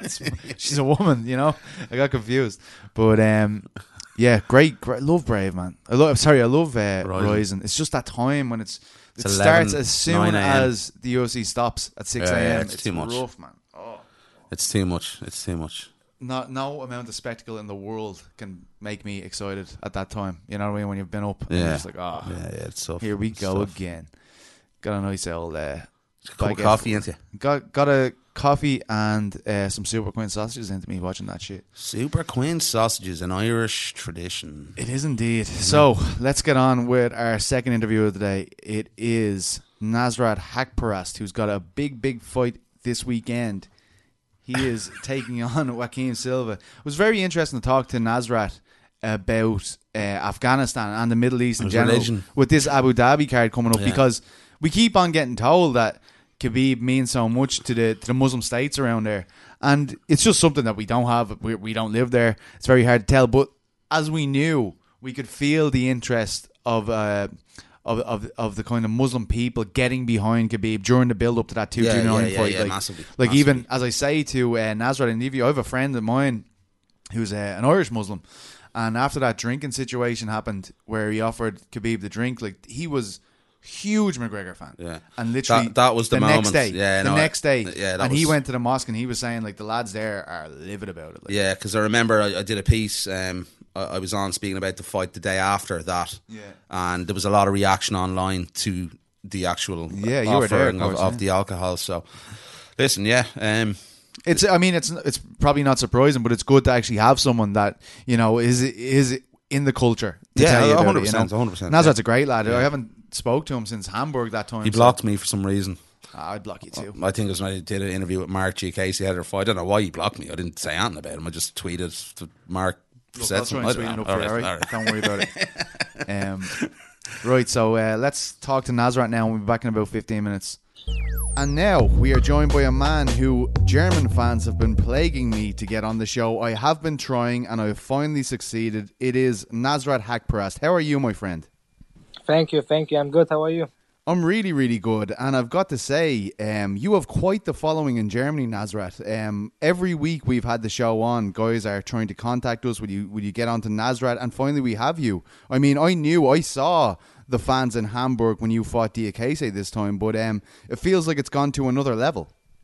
a- she's a woman, you know? I got confused. But um, yeah, great, great. Love Brave, man. I love, sorry, I love uh, Rising. Rising. It's just that time when it's, it It's starts eleven, as soon nine a m. as the U F C stops at six a m. Yeah, yeah, it's, it's too much. rough, man. Oh. It's too much. It's too much. Not, no amount of spectacle in the world can make me excited at that time. You know what I mean? When you've been up, and Yeah. you're just like, oh, Yeah, yeah, it's tough. here we It's go tough. again. Got a nice old uh, Cup of baguette. coffee into you. Got got a coffee and uh, some Super Queen sausages into me watching that shit. Super Queen sausages, an Irish tradition. It is indeed. So let's get on with our second interview of the day. It is Nasrat Haqparast, who's got a big, big fight this weekend. He is taking on Joaquin Silva. It was very interesting to talk to Nasrat about uh, Afghanistan and the Middle East in His general religion. with this Abu Dhabi card coming up, Yeah. because we keep on getting told that Khabib means so much to the to the Muslim states around there, and it's just something that we don't have. We, we don't live there. It's very hard to tell. But as we knew, we could feel the interest of uh, of of of the kind of Muslim people getting behind Khabib during the build up to that two Yeah, two nine yeah, yeah, fight. yeah, like, massively, like massively. even as I say to uh, Nasrat and Evie, I have a friend of mine who's uh, an Irish Muslim, and after that drinking situation happened where he offered Khabib the drink, like he was huge McGregor fan. Yeah. And literally That- that was the next moment. day. Yeah, the no, next day. yeah, that and he was- went to the mosque and he was saying like the lads there are livid about it. Like, Yeah, because I remember I, I did a piece. Um, I, I was on speaking about the fight the day after that. Yeah. And there was a lot of reaction online to the actual Yeah, you were there, of offering of, course, of yeah. the alcohol. So, listen, yeah. Um, It's. I mean, it's. It's probably not surprising, but it's good to actually have someone that you know is is in the culture. To Yeah, tell you about one hundred it, you percent, know? one hundred percent, Nasrat's yeah. a great lad. Yeah. I haven't spoke to him since Hamburg that time. he so- blocked me for some reason. Ah, I'd block you too. I think it was when I did an interview with Mark G. Casey had her fight. I don't know why he blocked me. I didn't say anything about him. I just tweeted that Mark Look, said I'll try something. and I don't sweeten know. up for you, All right, all all right? right. Don't worry about it. Um, right, so uh, let's talk to Nasrat now. We'll be back in about fifteen minutes. And now we are joined by a man who German fans have been plaguing me to get on the show. I have been trying and I have finally succeeded. It is Nasrat Haqparast. How are you, my friend? Thank you, thank you. I'm good. How are you? I'm really, really good. And I've got to say, um, you have quite the following in Germany, Nasrat. Um, every week we've had the show on, guys are trying to contact us. Would you would you get onto Nasrat? And finally we have you. I mean, I knew, I saw the fans in Hamburg when you fought Diakese this time, but um, it feels like it's gone to another level.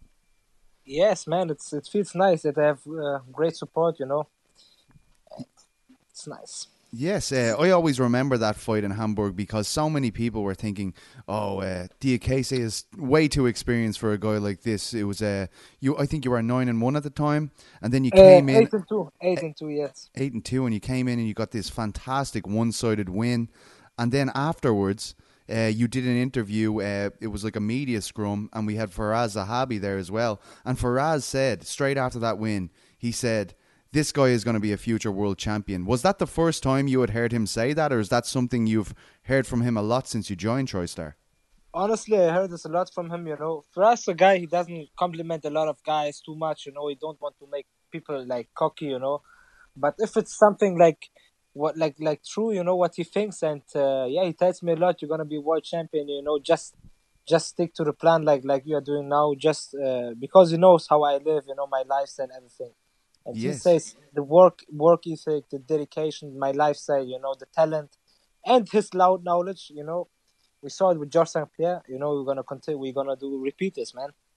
Yes, man. It's it feels nice that I have uh, great support. You know, it's nice. Yes, uh, I always remember that fight in Hamburg because so many people were thinking, "Oh, uh, Diakese is way too experienced for a guy like this." It was uh, you. I think you were nine and one at the time, and then you Uh, came in eight and two, eight and two. Yes. eight and two, and you came in and you got this fantastic one-sided win, and then afterwards, uh, you did an interview. Uh, it was like a media scrum, and we had Faraz Zahabi there as well. And Faraz said straight after that win, he said, "This guy is going to be a future world champion." Was that the first time you had heard him say that, or is that something you've heard from him a lot since you joined TriStar? Honestly, I heard this a lot from him. You know, for us, a guy, he doesn't compliment a lot of guys too much. You know, he don't want to make people like cocky. You know, but if it's something like what, like like true, you know what he thinks, and uh, yeah, he tells me a lot. You're gonna be world champion. You know, just just stick to the plan, like like you are doing now. Just uh, because he knows how I live. You know, my lifestyle, everything. And he Yes. says the work, work ethic, the dedication, my lifestyle, you know, the talent, and his loud knowledge. You know, we saw it with George Saint Pierre. You know, we're gonna continue. We're gonna do repeat this, man.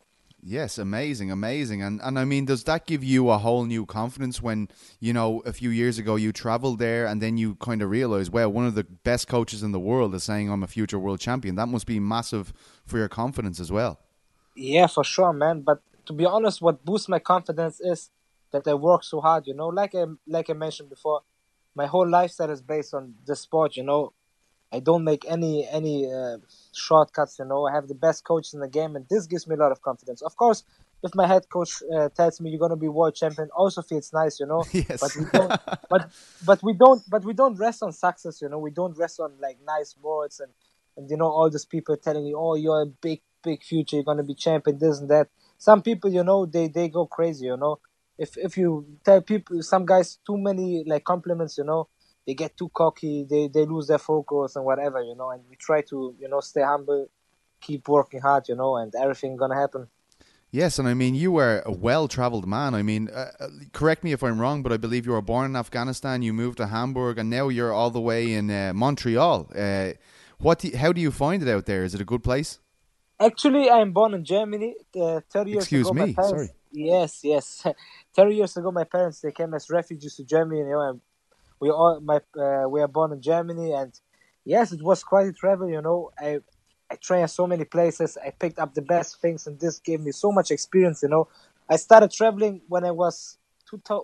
Yes, amazing, amazing. And and I mean, does that give you a whole new confidence when, you know, a few years ago you traveled there and then you kind of realize, well, one of the best coaches in the world is saying I'm a future world champion. That must be massive for your confidence as well. Yeah, for sure, man. But to be honest, what boosts my confidence is that I work so hard. You know, like I like I mentioned before, my whole lifestyle is based on the sport. You know, I don't make any any uh, shortcuts. You know, I have the best coach in the game, and this gives me a lot of confidence. Of course, if my head coach uh, tells me you're gonna be world champion, also feels nice. You know, Yes. but we don't. but but we don't. But we don't rest on success. You know, we don't rest on like nice words and and you know all these people telling you, oh, you're a big big future, you're gonna be champion, this and that. Some people, you know, they they go crazy. You know, if if you tell people, some guys, too many like compliments, you know, they get too cocky, they, they lose their focus and whatever, you know, and we try to, you know, stay humble, keep working hard, you know, and everything gonna happen. Yes, and I mean, you were a well-traveled man. I mean, uh, uh, correct me if I'm wrong, but I believe you were born in Afghanistan, you moved to Hamburg, and now you're all the way in uh, Montreal. Uh, what? Do you, how do you find it out there? Is it a good place? Actually, I'm born in Germany. Uh, thirty years Excuse ago, me, my parents. sorry. Yes, yes. thirty years ago, my parents, they came as refugees to Germany. You know, and we all my uh, we are born in Germany, and yes, it was quite a travel. You know, I I trained so many places. I picked up the best things, and this gave me so much experience. You know, I started traveling when I was two thousand.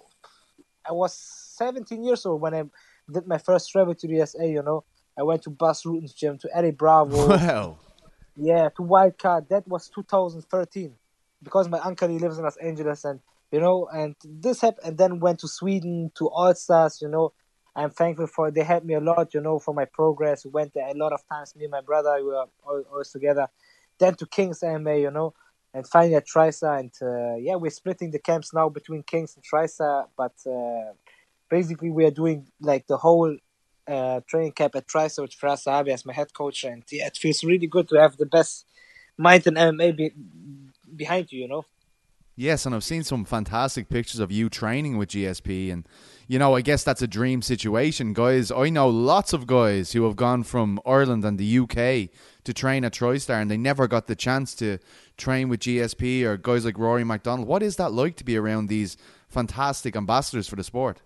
I was seventeen years old when I did my first travel to the U S A. You know, I went to Bas Rutten's gym, to Eddie Bravo. Wow. Yeah, to Wildcard. That was two thousand thirteen, because my uncle, he lives in Los Angeles, and you know, and this happened. And then went to Sweden to All Stars. You know, I'm thankful for they helped me a lot. You know, for my progress. We went there a lot of times. Me and my brother, we were all, always together. Then to Kings M M A. You know, and finally at Trisa. And uh, yeah, we're splitting the camps now between Kings and Trisa. But uh, basically, we are doing like the whole uh, training camp at Trisa with Firas Zahabi as my head coach, and yeah, it feels really good to have the best mind in M M A be- behind you, you know. Yes, and I've seen some fantastic pictures of you training with G S P, and you know, I guess that's a dream situation, guys. I know lots of guys who have gone from Ireland and the U K to train at TriStar, and they never got the chance to train with G S P or guys like Rory MacDonald. What is that like to be around these fantastic ambassadors for the sport?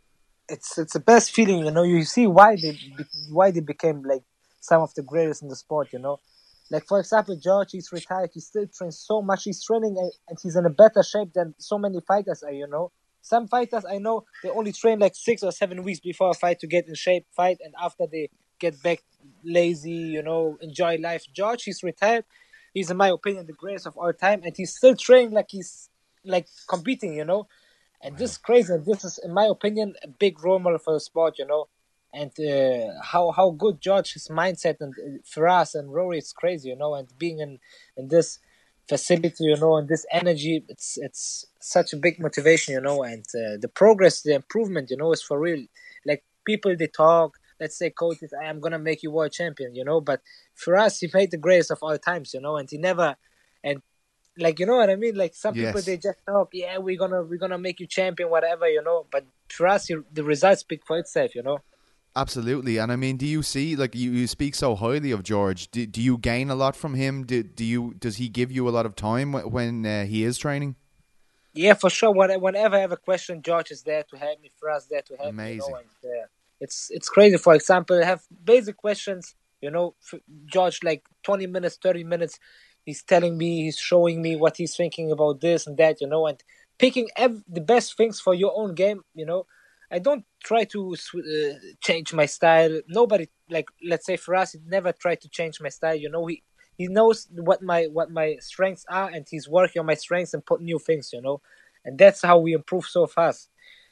It's it's the best feeling, you know. You see why they be- why they became like some of the greatest in the sport, you know. Like for example, George, he's retired. He still trains so much. He's training and and he's in a better shape than so many fighters are, you know. Some fighters I know, they only train like six or seven weeks before a fight to get in shape, fight, and after they get back lazy, you know, enjoy life. George, he's retired. He's, in my opinion, the greatest of all time, and he's still training like he's like competing, you know. And this is crazy. And this is, in my opinion, a big role model for the sport, you know. And uh, how how good George's mindset and uh, Firas and Rory, it's crazy, you know. And being in, in this facility, you know, and this energy, it's it's such a big motivation, you know. And uh, the progress, the improvement, you know, is for real. Like people, they talk. Let's say coaches, I am gonna make you world champion, you know. But Firas, he made the greatest of all times, you know, and he never and like, you know what I mean? Like some people, Yes. they just talk, yeah, we're gonna we're gonna make you champion, whatever, you know. But for us, you, the results speak for itself, you know. Absolutely. And I mean, do you see, like, you, you speak so highly of George, do, do you gain a lot from him? Do, do you does he give you a lot of time wh- when uh, he is training? Yeah, for sure. When, whenever I have a question, George is there to help me. For us, there to help me, you Amazing. know. And uh, it's it's crazy. For example, I have basic questions, you know. f- George, like twenty minutes, thirty minutes, he's telling me, he's showing me what he's thinking about this and that, you know, and picking ev- the best things for your own game, you know. I don't try to sw- uh, change my style. Nobody, like, let's say for us, he never tried to change my style. You know, he he knows what my what my strengths are, and he's working on my strengths and put new things. You know, and that's how we improve so fast.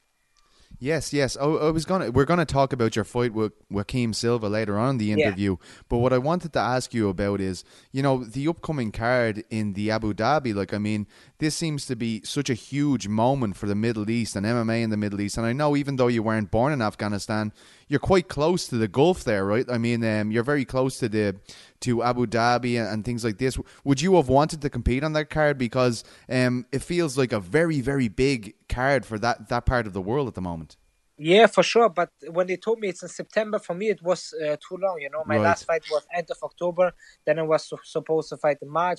Yes, yes. I, I was gonna. We're gonna talk about your fight with Joaquim Silva later on in the Yeah. interview. But what I wanted to ask you about is, you know, the upcoming card in the Abu Dhabi. Like, I mean, this seems to be such a huge moment for the Middle East and M M A in the Middle East. And I know, even though you weren't born in Afghanistan, you're quite close to the Gulf there, right? I mean, um, you're very close to the to Abu Dhabi and, and things like this. Would you have wanted to compete on that card, because um, it feels like a very, very big card for that that part of the world at the moment? Yeah, for sure. But when they told me it's in September, for me it was uh, too long. You know, my Right. last fight was end of October. Then I was su- supposed to fight in March.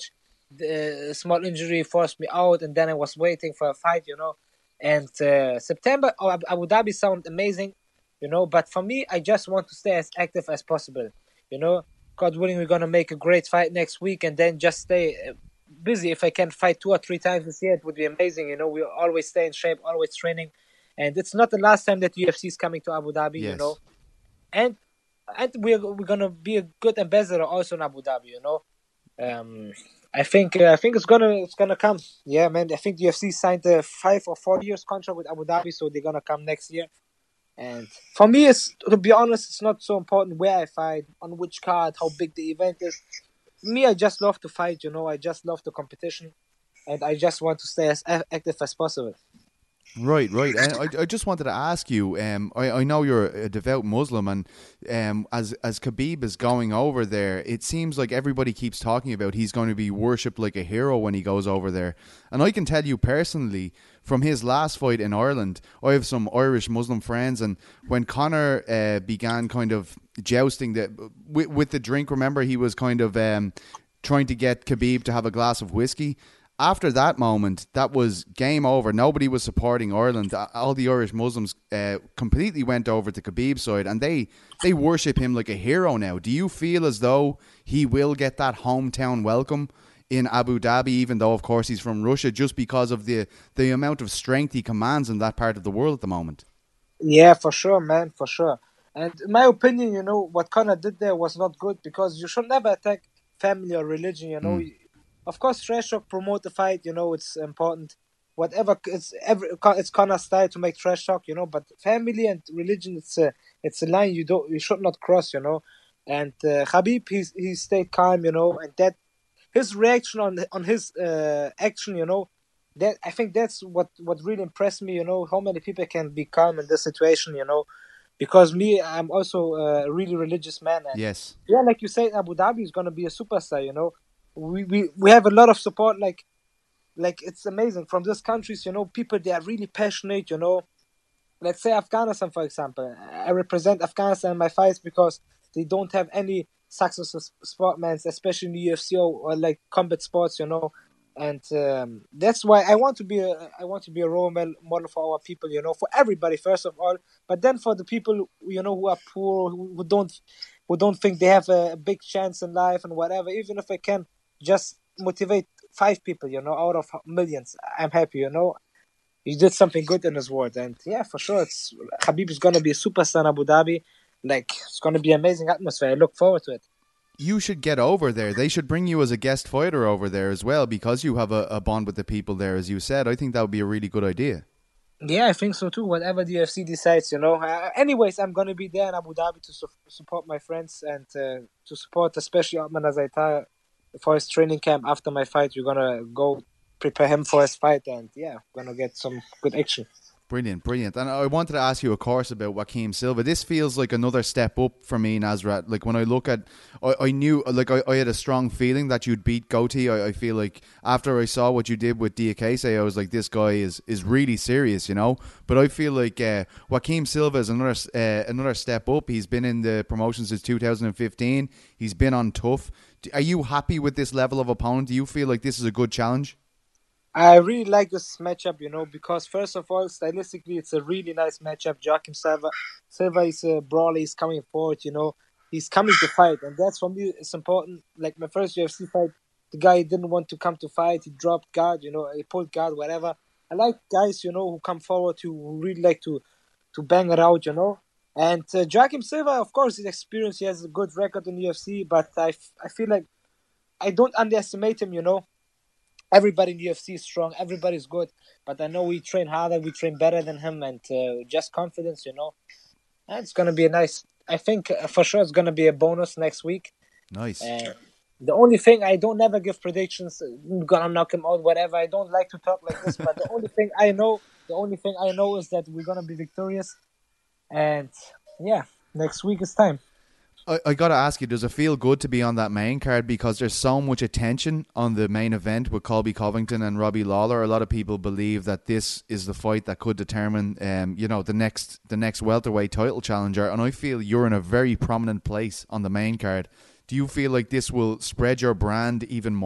the small injury forced me out, and then I was waiting for a fight, you know. And uh, September, oh, Abu Dhabi sound amazing, you know. But for me, I just want to stay as active as possible, you know. God willing, we're gonna make a great fight next week, and then just stay uh, busy. If I can fight two or three times this year, it would be amazing, you know. We always stay in shape, always training, and it's not the last time that U F C is coming to Abu Dhabi, Yes. you know. And and we're we're gonna be a good ambassador also in Abu Dhabi, you know. Um, I think uh, I think it's gonna it's gonna come. Yeah, man. I think U F C signed a five or four years contract with Abu Dhabi, so they're gonna come next year. And for me, it's to be honest, it's not so important where I fight, on which card, how big the event is. Me, I just love to fight. You know, I just love the competition, and I just want to stay as a- active as possible. Right, right. And I, I just wanted to ask you, um, I, I know you're a devout Muslim, and um, as as Khabib is going over there, it seems like everybody keeps talking about he's going to be worshipped like a hero when he goes over there. And I can tell you personally, from his last fight in Ireland, I have some Irish Muslim friends, and when Conor uh, began kind of jousting the, with, with the drink, remember, he was kind of um, trying to get Khabib to have a glass of whiskey. After that moment, that was game over. Nobody was supporting Ireland. All the Irish Muslims uh, completely went over to Khabib's side, and they, they worship him like a hero now. Do you feel as though he will get that hometown welcome in Abu Dhabi, even though, of course, he's from Russia, just because of the, the amount of strength he commands in that part of the world at the moment? Yeah, for sure, man, for sure. And in my opinion, you know, what Conor did there was not good, because you should never attack family or religion, you know. Mm. Of course, trash talk, promote the fight, you know, it's important. Whatever, it's every it's Conor's style to make trash talk, you know. But family and religion, it's a it's a line you don't you should not cross, you know. And uh, Khabib, he he stayed calm, you know, and that his reaction on on his uh, action, you know, that I think that's what what really impressed me, you know. How many people can be calm in this situation, you know. Because me, I'm also a really religious man. And yes. Yeah, like you said, Abu Dhabi is going to be a superstar, you know. We, we we have a lot of support, like like it's amazing from these countries, you know. People, they are really passionate, you know. Let's say Afghanistan, for example. I represent Afghanistan in my fights because they don't have any successful sportmen, especially in the U F C or, or like combat sports, you know. And um, that's why I want to be a I want to be a role model for our people, you know, for everybody first of all, but then for the people, you know, who are poor, who, who don't who don't think they have a, a big chance in life and whatever. Even if I can just motivate five people, you know, out of millions, I'm happy, you know. He did something good in his world, and yeah, for sure, it's Khabib is gonna be a superstar in Abu Dhabi. Like, it's gonna be an amazing atmosphere. I look forward to it. You should get over there. They should bring you as a guest fighter over there as well, because you have a, a bond with the people there, as you said. I think that would be a really good idea. Yeah, I think so too. Whatever the U F C decides, you know. Uh, anyways, I'm gonna be there in Abu Dhabi to su- support my friends and uh, to support especially Ahmed Azaitar for his training camp. After my fight, we're gonna go prepare him for his fight, and yeah, we're gonna get some good action. Brilliant, brilliant. And I wanted to ask you, of course, about Joaquim Silva. This feels like another step up for me, Nasrat. Like, when I look at, I, I knew, like, I, I had a strong feeling that you'd beat Gotti. I, I feel like after I saw what you did with Diakese, I was like, this guy is, is really serious, you know. But I feel like uh, Joaquim Silva is another uh, another step up. He's been in the promotion since two thousand fifteen. He's been on tough. Are you happy with this level of opponent? Do you feel like this is a good challenge? I really like this matchup, you know, because first of all, stylistically, it's a really nice matchup. Joaquim Silva, Silva is a brawler. He's coming forward, you know. He's coming to fight, and that's for me, it's important. Like my first U F C fight, the guy didn't want to come to fight. He dropped guard, you know, he pulled guard, whatever. I like guys, you know, who come forward, who really like to, to bang it out, you know. And uh, Joaquim Silva, of course, he's experienced. He has a good record in the U F C, but I, f- I feel like I don't underestimate him, you know. Everybody in the U F C is strong. Everybody's good. But I know we train harder. We train better than him. And uh, just confidence, you know. And it's going to be a nice... I think uh, for sure it's going to be a bonus next week. Nice. Uh, the only thing, I don't never give predictions. I'm going to knock him out, whatever. I don't like to talk like this. But the only thing I know, the only thing I know is that we're going to be victorious. And yeah, next week is time. I, I got to ask you, does it feel good to be on that main card? Because there's so much attention on the main event with Colby Covington and Robbie Lawler. A lot of people believe that this is the fight that could determine, um, you know, the next the next welterweight title challenger. And I feel you're in a very prominent place on the main card. Do you feel like this will spread your brand even more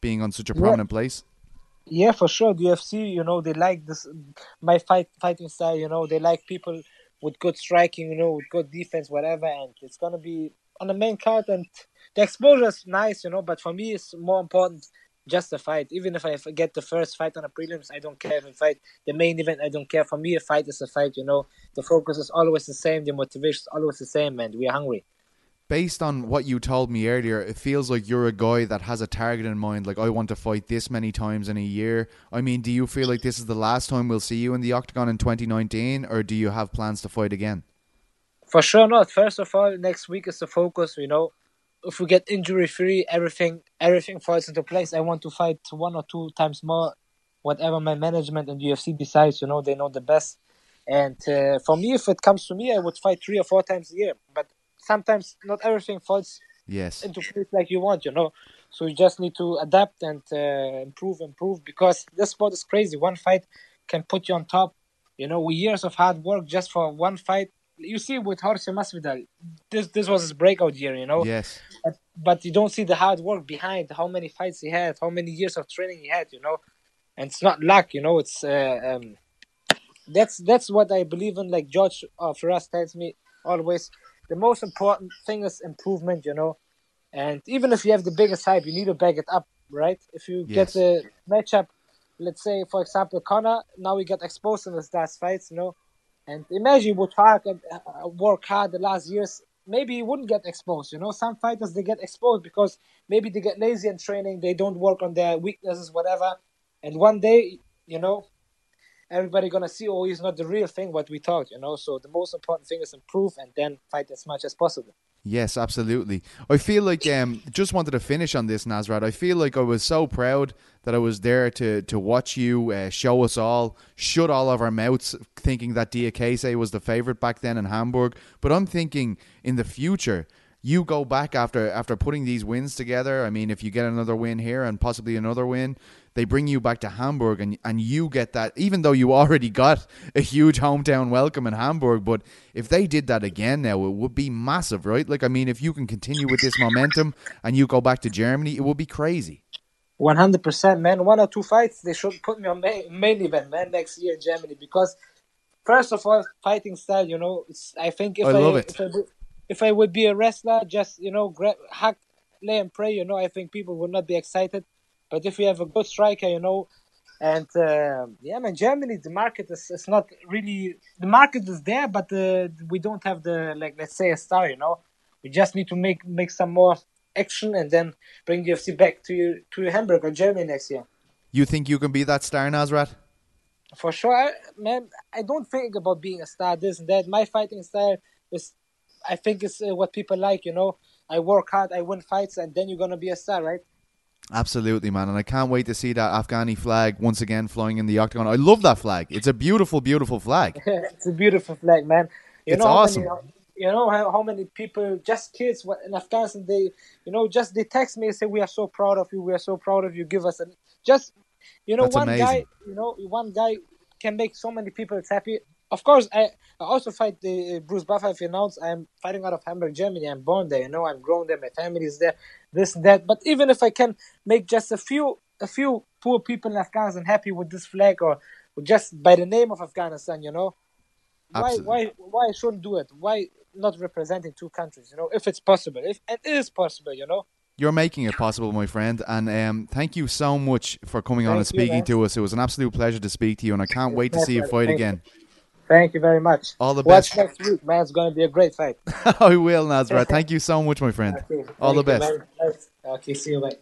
being on such a Yeah. prominent place. Yeah, for sure. The U F C, you know, they like this my fight fighting style. You know, they like people with good striking. You know, with good defense, whatever. And it's gonna be on the main card, and the exposure is nice. You know, but for me, it's more important just the fight. Even if I get the first fight on the prelims, I don't care. If I fight the main event, I don't care. For me, a fight is a fight. You know, the focus is always the same. The motivation is always the same, and we are hungry. Based on what you told me earlier, it feels like you're a guy that has a target in mind. Like, I want to fight this many times in a year. I mean, do you feel like this is the last time we'll see you in the octagon in twenty nineteen, or do you have plans to fight again? For sure not. First of all, next week is the focus. You know, if we get injury free, everything everything falls into place. I want to fight one or two times more, whatever my management and U F C decides. You know, they know the best. And uh, for me, if it comes to me, I would fight three or four times a year. But sometimes not everything falls Yes. into place like you want, you know. So you just need to adapt and uh, improve, improve, because this sport is crazy. One fight can put you on top, you know, with years of hard work just for one fight. You see with Jorge Masvidal, this this was his breakout year, you know. Yes. But, but you don't see the hard work behind, how many fights he had, how many years of training he had, you know. And it's not luck, you know. It's uh, um, that's that's what I believe in. Like George uh, Firas tells me always, the most important thing is improvement, you know. And even if you have the biggest hype, you need to back it up, right? If you Yes. get the matchup, let's say, for example, Conor, now he got exposed in his last fights, you know. And imagine he would hard and uh, work hard the last years, maybe he wouldn't get exposed, you know. Some fighters, they get exposed because maybe they get lazy in training, they don't work on their weaknesses, whatever. And one day, you know, everybody gonna see, oh, he's not the real thing, what we thought, you know. So the most important thing is improve and then fight as much as possible. Yes, absolutely. I feel like um just wanted to finish on this, Nasrat. I feel like I was so proud that I was there to to watch you uh, show us all, shut all of our mouths, thinking that Diakese was the favorite back then in Hamburg. But I'm thinking in the future, you go back after after putting these wins together. I mean, if you get another win here and possibly another win, they bring you back to Hamburg and and you get that, even though you already got a huge hometown welcome in Hamburg. But if they did that again now, it would be massive, right? Like, I mean, if you can continue with this momentum and you go back to Germany, it would be crazy. one hundred percent, man. One or two fights, they should put me on main, main event, man, next year in Germany. Because, first of all, fighting style, you know, it's, I think if I I, love it. If I, would, if I would be a wrestler, just, you know, grab, hack, lay and pray, you know, I think people would not be excited. But if you have a good striker, you know, and uh, yeah, man, Germany, the market is, is not really, the market is there, but uh, we don't have the, like, let's say a star, you know. We just need to make make some more action and then bring the U F C back to to Hamburg or Germany next year. You think you can be that star, Nasrat? For sure, I, man. I don't think about being a star, this and that. My fighting style is, I think, is uh, what people like. You know, I work hard, I win fights, and then you're gonna be a star, right? Absolutely, man. And I can't wait to see that Afghani flag once again flying in the octagon. I love that flag. It's a beautiful, beautiful flag. It's a beautiful flag, man. You It's know how awesome. Many, you know how, how many people, just kids in Afghanistan, they, you know, just they text me and say, "We are so proud of you. We are so proud of you. Give us a just." You know, That's one amazing. guy, you know, one guy can make so many people happy. Of course, I, I also fight the uh, Bruce Buffer. If you announce, I'm fighting out of Hamburg, Germany. I'm born there, you know, I'm grown there. My family is there, this and that. But even if I can make just a few, a few poor people in Afghanistan happy with this flag, or just by the name of Afghanistan, you know, why, Absolutely. why, why I shouldn't do it? Why not representing two countries? You know, if it's possible, if it is possible, you know. You're making it possible, my friend, and um, thank you so much for coming on Thank and you, speaking man. to us. It was an absolute pleasure to speak to you, and I can't wait to see you Thank fight you. again. Thank you very much. All the Watch best. next week, man. It's going to be a great fight. I will, Nasrat. Thank you so much, my friend. Okay. All the Thank best. you, man. Nice. Okay, see you, mate.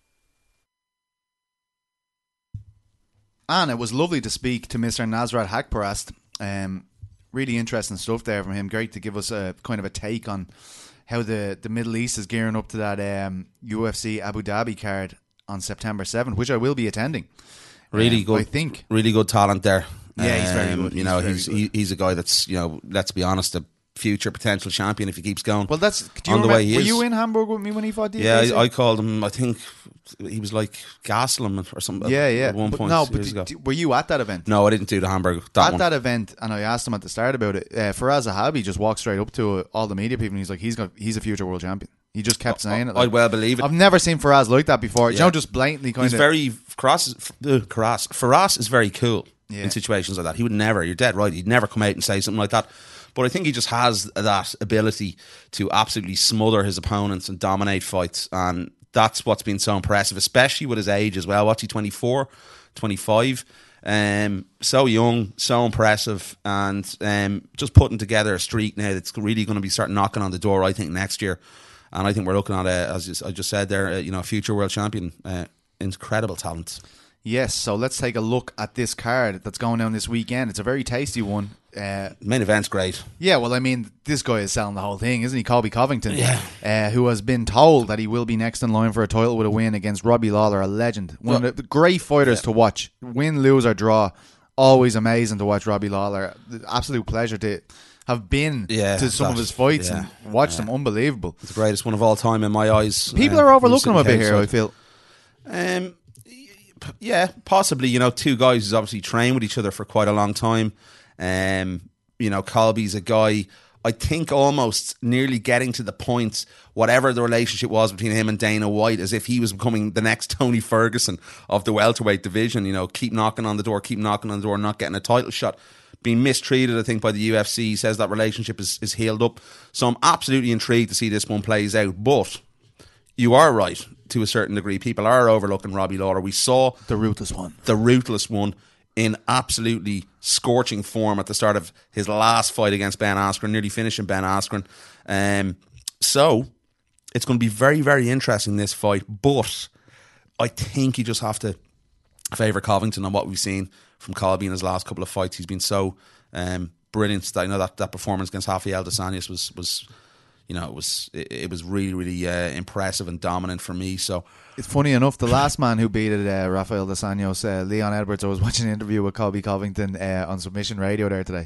And it was lovely to speak to Mister Nasrat Haqparast. Um, really interesting stuff there from him. Great to give us a kind of a take on how the, the Middle East is gearing up to that um, U F C Abu Dhabi card on September seventh, which I will be attending. Really Um, good. I think. Really good talent there. Yeah, he's very Um, good. You He's know, very he's good. he, he's a guy that's, you know, let's be honest, a future potential champion if he keeps going. Well, that's. Do you On the remember, way he were is. you in Hamburg with me when he fought D K? Yeah, I, I called him. I think he was like Gaslam or something. Yeah, yeah. At one But point, no, but years d- ago. d- were you at that event? No, I didn't do the Hamburg. That at one. that event, and I asked him at the start about it. Uh, Faraz Zahabi just walked straight up to all the media people, and he's like, "He's got, he's a future world champion." He just kept saying it. I Like, well believe it. I've never seen Faraz like that before. You Yeah. know, just blatantly kind He's of. very Faraz. Is, uh, Faraz. Faraz is very cool Yeah. in situations like that. He would never. You're dead right. He'd never come out and say something like that. But I think he just has that ability to absolutely smother his opponents and dominate fights, and that's what's been so impressive, especially with his age as well. What's he, twenty-four, twenty-five? Um, so young, so impressive, and um, just putting together a streak now that's really going to be starting knocking on the door, I think, next year. And I think we're looking at, a, as I just said there, a, you know, a future world champion. Uh, incredible talent. Yes, so let's take a look at this card that's going down this weekend. It's a very tasty one. Uh, Main event's great. yeah, well, I mean, this guy is selling the whole thing, isn't he? Colby Covington, Yeah. uh, who has been told that he will be next in line for a title with a win against Robbie Lawler, a legend. One of the great fighters Yeah. to watch. Win, lose, or draw. Always amazing to watch Robbie Lawler. Absolute pleasure to have been Yeah, to some of that- his fights yeah, and watch them. Unbelievable. The greatest one of all time in my eyes. People Uh, are overlooking him a Usyk bit here, I outside. feel. Um, p- yeah, possibly. You know, two guys who's obviously trained with each other for quite a long time. Um, you know, Colby's a guy, I think, almost nearly getting to the point, whatever the relationship was between him and Dana White, as if he was becoming the next Tony Ferguson of the welterweight division. You know, keep knocking on the door, keep knocking on the door, not getting a title shot. Being mistreated, I think, by the U F C. He says that relationship is, is healed up. So I'm absolutely intrigued to see this one plays out. But you are right to a certain degree. People are overlooking Robbie Lawler. We saw The ruthless one. the ruthless one in absolutely scorching form at the start of his last fight against Ben Askren, nearly finishing Ben Askren. Um, so it's going to be very, very interesting, this fight. But I think you just have to favour Covington on what we've seen from Colby in his last couple of fights. He's been so um, brilliant. That, you know, that, that performance against Rafael dos Anjos was was. You know, it was it, it was really, really uh, impressive and dominant for me. So It's funny enough, the last man who beat it, uh, Rafael dos Anjos, uh, Leon Edwards, I was watching an interview with Colby Covington uh, on Submission Radio there today.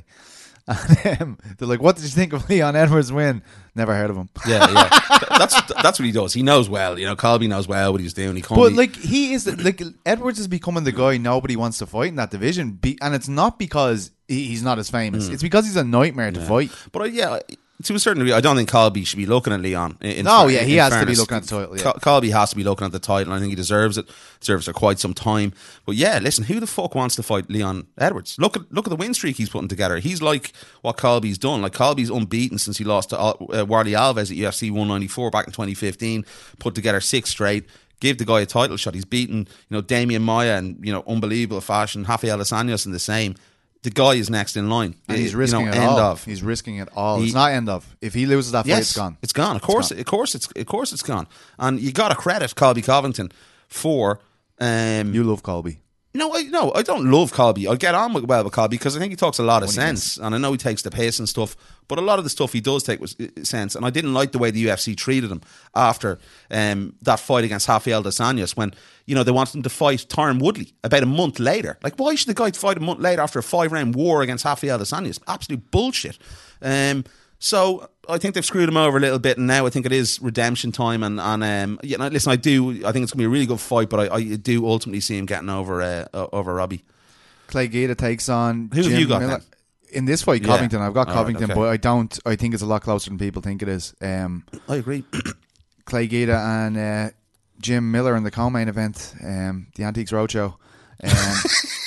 And um, they're like, what did you think of Leon Edwards' win? Never heard of him. yeah, yeah, that's that's what he does. He knows well. You know, Colby knows well what he's doing. He can't But be- like he is like Edwards is becoming the guy nobody wants to fight in that division, Be- and it's not because he, he's not as famous. It's because he's a nightmare to fight. But uh, yeah, to a certain degree, I don't think Colby should be looking at Leon. In, in No, fa- yeah, he in has to be fairness. looking at the title, yeah. Col- Colby has to be looking at the title. And I think he deserves it. Deserves it for quite some time. But yeah, listen, who the fuck wants to fight Leon Edwards? Look at look at the win streak he's putting together. He's like what Colby's done. Like Colby's unbeaten since he lost to uh, Warley Alves at U F C one ninety-four back in twenty fifteen. Put together six straight. Give the guy a title shot. He's beaten, you know, Damian Maia in, you know, unbelievable fashion. Rafael dos Anjos in the same. The guy is next in line. And he's You risking know, it end all. of. He's risking it all. He- it's not end of. If he loses that fight, Yes, it's gone. It's gone. Of course, gone. of course, it's of course it's gone. And you got to credit Colby Covington for. Um, You love Colby. no, I no, I don't love Colby. I get on with, well with Colby because I think he talks a lot of When he sense, and I know he takes the piss and stuff. But a lot of the stuff he does take was uh, sense, and I didn't like the way the U F C treated him after um, that fight against Rafael dos Anjos when you know they wanted him to fight Tyron Woodley about a month later. Like, why should the guy fight a month later after a five round war against Rafael dos Anjos? Absolute bullshit. Um, so I think they've screwed him over a little bit, and now I think it is redemption time. And, and um, you know, listen, I do. I think it's going to be a really good fight, but I, I do ultimately see him getting over uh, over Robbie. Clay Guida takes on Who have Jim you got Miller. then? In this fight, Yeah. Covington. I've got All right, Covington, okay. but I don't. I think it's a lot closer than people think it is. Um, I agree. Clay Guida and uh, Jim Miller in the co-main event, um, the Antiques Roadshow. Um,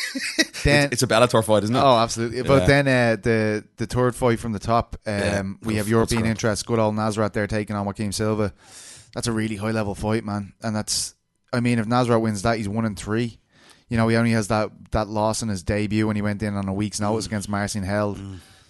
then, It's a Bellator fight, isn't it? oh, absolutely. But Yeah. then uh, the the third fight from the top, um, Yeah. we have That's European correct. interest. Good old Nasrat there taking on Joaquim Silva. That's a really high level fight, man. And that's, I mean, if Nasrat wins that, he's one and three. You know, he only has that, that loss in his debut when he went in on a week's notice against Marcin Held.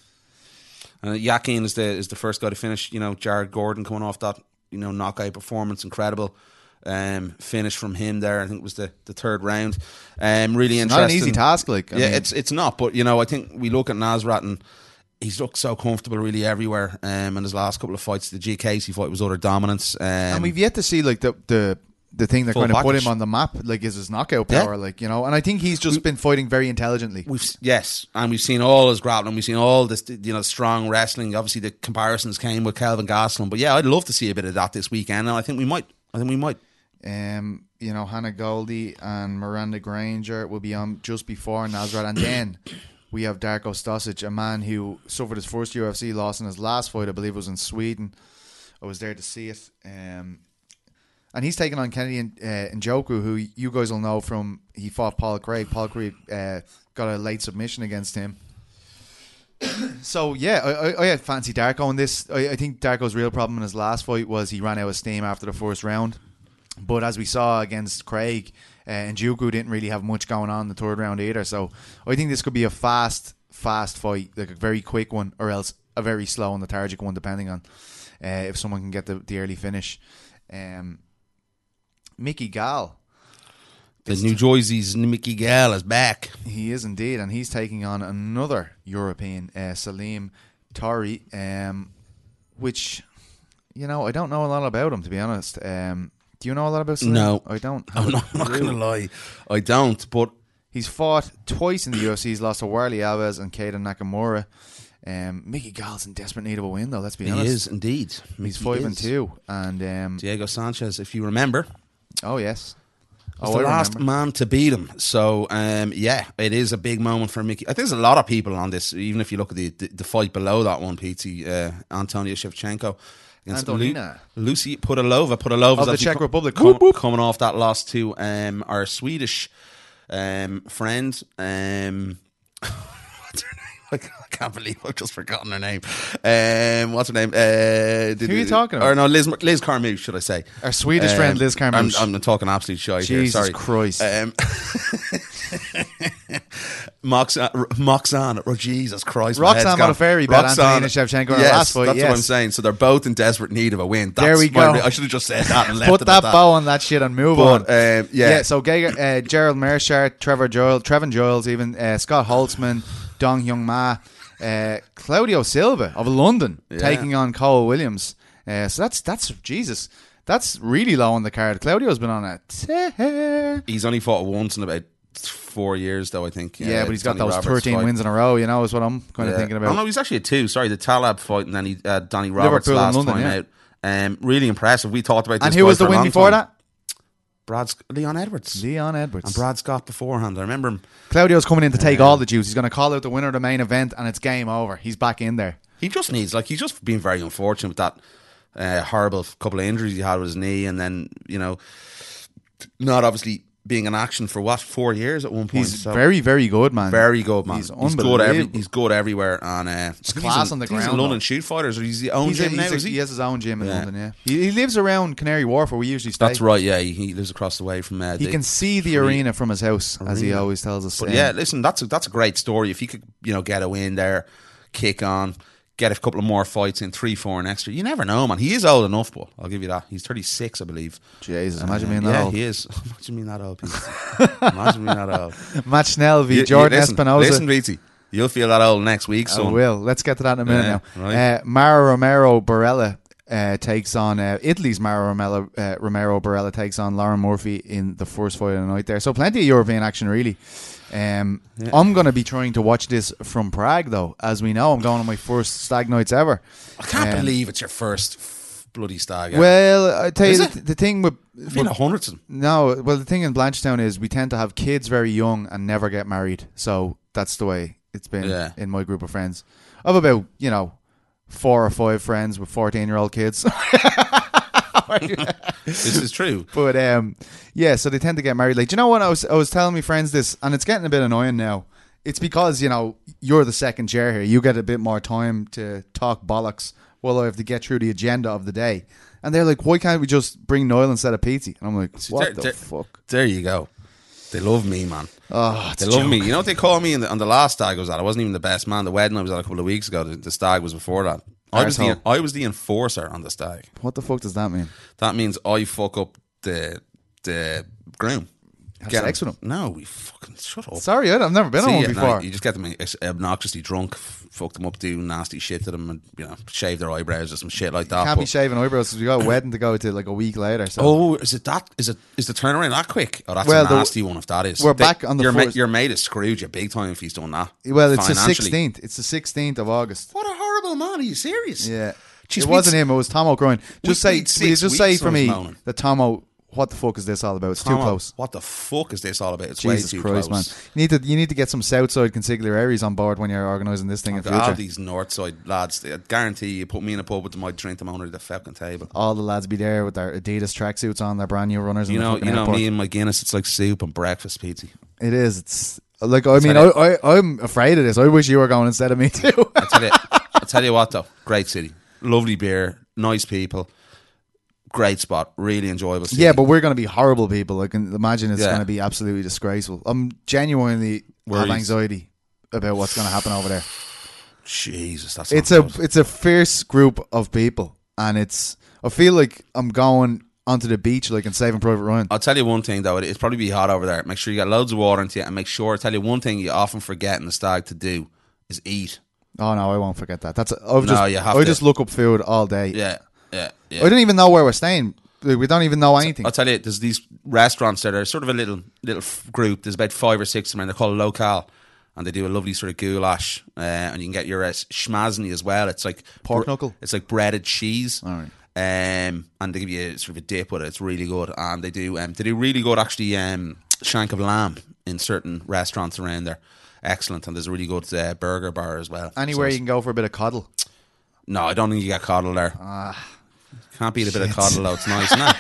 Uh, Yakin is the is the first guy to finish. You know, Jared Gordon coming off that you know knockout performance, incredible um, finish from him there. I think it was the, the third round. Um, really Not interesting. an easy task, like. I yeah, mean, it's it's not. But you know, I think we look at Nasrat and he's looked so comfortable really everywhere. Um, in his last couple of fights, the G Casey fight was utter dominance. Um, and we've yet to see like the the the thing that Full kind of put package. him on the map, like, is his knockout Yeah. power, like, you know. And I think he's just been fighting very intelligently. We've yes, and we've seen all his grappling. We've seen all this, you know, strong wrestling. Obviously, the comparisons came with Kelvin Gastelum, but yeah, I'd love to see a bit of that this weekend, and I think we might. I think we might. Um, you know, Hannah Goldie and Miranda Granger will be on just before Nasrat, and then we have Darko Stosic, a man who suffered his first U F C loss in his last fight. I believe it was in Sweden. I was there to see it. Um, and he's taking on Kennedy and uh, Njoku, who you guys will know from he fought Paul Craig. Paul Craig uh, got a late submission against him. So yeah, I, I, I had fancy Darko in this. I, I think Darko's real problem in his last fight was he ran out of steam after the first round. But as we saw against Craig, uh, Njoku didn't really have much going on in the third round either. So I think this could be a fast, fast fight, like a very quick one, or else a very slow and lethargic one, depending on uh, if someone can get the, the early finish. Um, Mickey Gall. The New Jersey's Mickey Gall is back. He is indeed, and he's taking on another European, uh, Salim Tori, um, which, you know, I don't know a lot about him, to be honest. Um, do you know a lot about Salim? No. I don't. I'm not, not going to lie. I don't, but... He's fought twice in the U F C. He's lost to Warley Alves and Kaden Nakamura. Um, Mickey Gall's in desperate need of a win, though, let's be he honest. He is, indeed. He's Mickey five is. and two. And, um, Diego Sanchez, if you remember... Oh, yes. was oh, the I last remember. man to beat him. So, um, yeah, it is a big moment for Mickey. I think there's a lot of people on this, even if you look at the the, the fight below that one, P T, uh, Antonia Shevchenko against Antonina. Lu- Lucy Pudilova. Pudilova's Of the obviously Czech co- Republic. com- Whoop, whoop. coming off that loss to um, our Swedish um, friend. Um, what's her name? I can't believe I've just forgotten her name. Um, what's her name? Uh, Who are you talking about? Or no, Liz, Liz Carmouche, should I say. Our Swedish Um, friend Liz Carmouche. I'm, I'm talking absolute shite here. Jesus Sorry. Christ. Um, Moxan, Moxan, oh Jesus Christ. my Roxanne head's gone. Modafferi bet Roxanne- Antonina Shevchenko in her yes, last fight, that's yes. what I'm saying. So they're both in desperate need of a win. That's There we my- go. I should have just said that and left Put it that, at that. bow on that shit and move But, on. um, yeah. so Gege, uh, Gerald Mearshart, Trevor Joel, Trevin Giles, even uh, Scott Holtzman, Dong Hyung Ma, uh, Claudio Silva of London Yeah. taking on Cole Williams. Uh, so that's that's Jesus. That's really low on the card. Claudio's been on a tear. He's only fought once in about four years, though, I think. Yeah, Uh, but he's got Donny those Roberts thirteen fight. wins in a row. You know, is what I'm kind of Yeah. thinking Oh about. no, he's actually a two. Sorry, the Talab fight and then he uh, Donny Roberts Liverpool and last London, time yeah. out. Um, really impressive. We talked about this. And who guy was the for a win long before time. that? Brad Sc- Leon Edwards. Leon Edwards. And Brad Scott beforehand. I remember him. Claudio's coming in to take all the juice. He's going to call out the winner of the main event, and it's game over. He's back in there. He just needs, like, he's just been very unfortunate with that uh, horrible couple of injuries he had with his knee, and then, you know, not obviously being in action for what, four years at one point. He's So, very, very good, man. very good, man. He's He's, good. Every, unbelievable. he's good everywhere. And uh, He's class a, on the he's ground, a London though. Shoot Fighters, or he's the own He's a, gym now, he's a, is he? he has his own gym in Yeah. London, yeah. He, he lives around Canary Wharf, where we usually stay. That's right, yeah. He, he lives across the way from uh, He the can see the free arena from his house, as he arena. always tells us. But Um, yeah, listen, that's a, that's a great story. If he could, you know, get a win there, kick on, get a couple of more fights in, three, four, and extra. You never know, man. He is old enough, but I'll give you that. He's thirty-six, I believe. Jesus, imagine Uh, being that yeah, old. he is. Imagine being that old, Pete. Imagine being that old. Matt Schnell v You- you- Jordan listen, Espinosa. Listen, Beatty, you'll feel that old next week, I son. will. Let's get to that in a minute Yeah, now. right. Uh, Mara Romero Barella uh, takes on uh, Italy's Mara Romero, uh, Romero Barella takes on Lauren Murphy in the first fight of the night there. So plenty of European action, really. Um, Yeah. I'm going to be trying to watch this from Prague, though. As we know, I'm going on my first stag nights ever. I can't Um, believe it's your first f- bloody stag. ever. Well, I tell you, Is the, it? the thing with, I've been with a hundred of them. no, well, the thing in Blanchetown is we tend to have kids very young and never get married. So that's the way it's been Yeah. in my group of friends. I have about, you know, four or five friends with fourteen-year-old kids. This is true. But um, yeah, so they tend to get married. Like, do you know what? I was I was telling my friends this, and it's getting a bit annoying now. It's because, you know, you're the second chair here. You get a bit more time to talk bollocks while I have to get through the agenda of the day. And they're like, why can't we just bring Noel instead of Pizzi? And I'm like, what there- the there- fuck? There you go. They love me, man. Oh, it's They a love joke. me. You know what they call me in the, on the last stag I was at? I wasn't even the best man. The wedding I was at a couple of weeks ago, the, the stag was before that. I was, the, Arsehole. I was the enforcer on the stag. What the fuck does that mean? That means I fuck up the the groom. Have Get sex him. with him? No, we fucking shut up. Sorry, I've never been See, on one yeah, no, before. you just get them ex- obnoxiously drunk, f- fuck them up, do nasty shit to them, and you know, shave their eyebrows or some shit like that. Can't be But- shaving eyebrows because we got a wedding to go to like a week later. So Oh, is it that? Is it is the turnaround that quick? Oh, that's Well, a the- nasty one. If that is, we're They- back on the your, ma- first- your mate has screwed you big time if he's done that. well, it's the financially. sixteenth. It's the sixteenth of August. What a horrible man! Are you serious? Yeah, Jeez, it we'd wasn't s- him. It was Tom O'Groin. Just we- say, we'd will you six just say weeks for on his me moaning. that Tomo what the fuck is this all about? It's too Come on, close. What the fuck is this all about? It's Jesus way too Christ, close. man! You need to you need to get some Southside consigliaries on board when you're organising this thing in the All future. these north side lads, I guarantee you put me in a pub with them, I'd drink them under the fucking table. All the lads be there with their Adidas tracksuits on, their brand new runners. You in know, the fucking you know airport. me and my Guinness. It's like soup and breakfast pizza. It is. It's like I mean, I, it. I I'm afraid of this. I wish you were going instead of me too. I tell you, I tell you what though, great city, lovely beer, nice people, great spot, really enjoyable city. Yeah, but we're going to be horrible people. I can imagine it's Yeah. going to be absolutely disgraceful. I'm genuinely have Worries. anxiety about what's going to happen over there. Jesus, that's It's not a good. it's a fierce group of people, and it's. I feel like I'm going onto the beach like in Saving Private Ryan. I'll tell you one thing though, it's probably be hot over there. Make sure you got loads of water into you, and make sure. I'll tell you one thing you often forget in the stag to do is eat. Oh no, I won't forget that. That's I've No, just you have I to. just look up food all day. Yeah, yeah, yeah. I don't even know where we're staying. Like, we don't even know anything. I'll tell you, there's these restaurants that are sort of a little little f- group. There's about five or six of them, and they're called Local, and they do a lovely sort of goulash, uh, and you can get your uh, schmazni as well. It's like Pork br- knuckle? It's like breaded cheese. All right. Um, and they give you sort of a dip with it. It's really good, and they do um, they do really good actually. Um, shank of lamb in certain restaurants around there, excellent. And there's a really good uh, burger bar as well. Anywhere So you can go for a bit of coddle. No, I don't think you get coddle there. Ah, Can't beat a bit of shit. coddle though. It's nice, isn't it?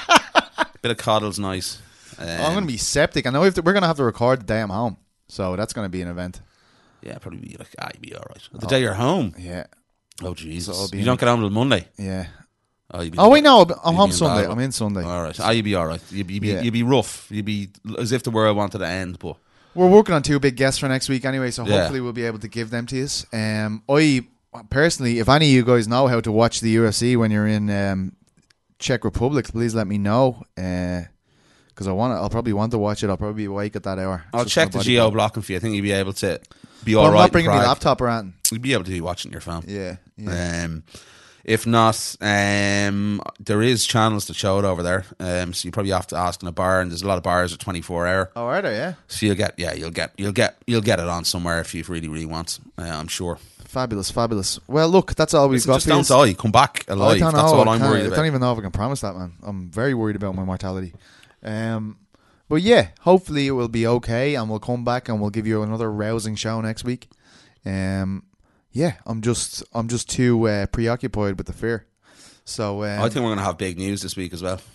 Bit of coddle's nice. Um, I'm going to be septic. I know if we're going to have to record the day I'm home, so that's going to be an event. Yeah, probably be like, ah, you'll be all right. The day you're home. Yeah, Oh, Jesus. So I'll be you in- don't get home till Monday. yeah. Oh, you'll be Oh wait, no, I'm you'll home be in Sunday. bad I'm in Sunday. All right. Ah, you'll be all right. You'll be, you'll be, Yeah. you'll be rough. You'll be as if the world wanted to end, but We're working on two big guests for next week anyway, so Yeah. hopefully we'll be able to give them to you. Um, I personally, if any of you guys know how to watch the U F C when you're in um, Czech Republic, please let me know. Because I want, I'll probably want to watch it. I'll probably be awake at that hour. It's I'll just check my the body geo clock. blocking for you. I think you'll be able to be But all I'm right. not in bringing my Prague. laptop around. You'll be able to be watching your phone. Yeah, yeah. Um, if not, um, there is channels to show it over there. Um, so you probably have to ask in a bar, and there's a lot of bars at twenty-four hour. Oh, are there? Yeah. So you'll get, yeah, you'll get, you'll get, you'll get it on somewhere if you really, really want. Uh, I'm sure. Fabulous, fabulous. Well, look, that's all we've Listen, got. just for don't yous. die. Come back I alive. don't That's know. all I I'm can't- worried I about. don't even know if I can promise that, man. I'm very worried about my mortality. Um, but yeah, hopefully it will be okay, and we'll come back and we'll give you another rousing show next week. Um, yeah, I'm just, I'm just too uh, preoccupied with the fear. So, um, I think we're going to have big news this week as well.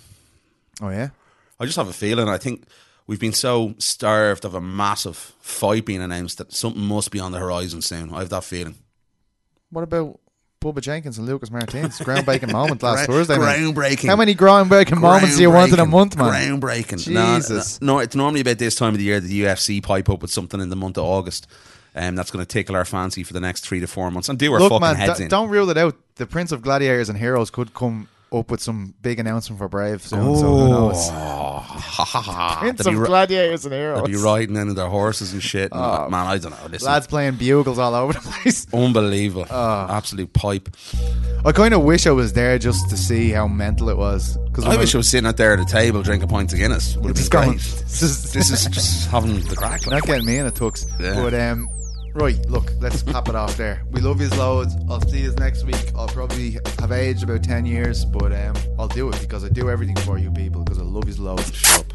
oh yeah, I just have a feeling. I think we've been so starved of a massive fight being announced that something must be on the horizon soon. I have that feeling. what about Bubba Jenkins and Lucas Martins? Groundbreaking moment last Gra- Thursday. man. Groundbreaking. How many groundbreaking moments do you want in a Groundbreaking. month, man? Groundbreaking. No, Jesus. No, no, it's normally about this time of the year that the U F C pipe up with something in the month of August. And um, that's going to tickle our fancy for the next three to four months and do our Look, fucking man, heads d- in. don't rule it out. The Prince of Gladiators and Heroes could come up with some big announcement for Brave soon. So who knows? Oh, ha, ha, ha. Prince They'll be of ri- Gladiators and Heroes. they'll be riding in their horses and shit. And Oh. man, I don't know. Listen, Lads playing bugles all over the place. unbelievable. Oh. Absolute pipe. I kind of wish I was there just to see how mental it was. Because I wish I was sitting out there at a table drinking pints of Guinness. Would have just been going. great. This is, This is just having the crack. not getting me in a tux. Yeah. But um, right, look, let's cap it off there. We love yous loads. I'll see yous next week. I'll probably have aged about ten years, but um, I'll do it because I do everything for you people because I love yous loads.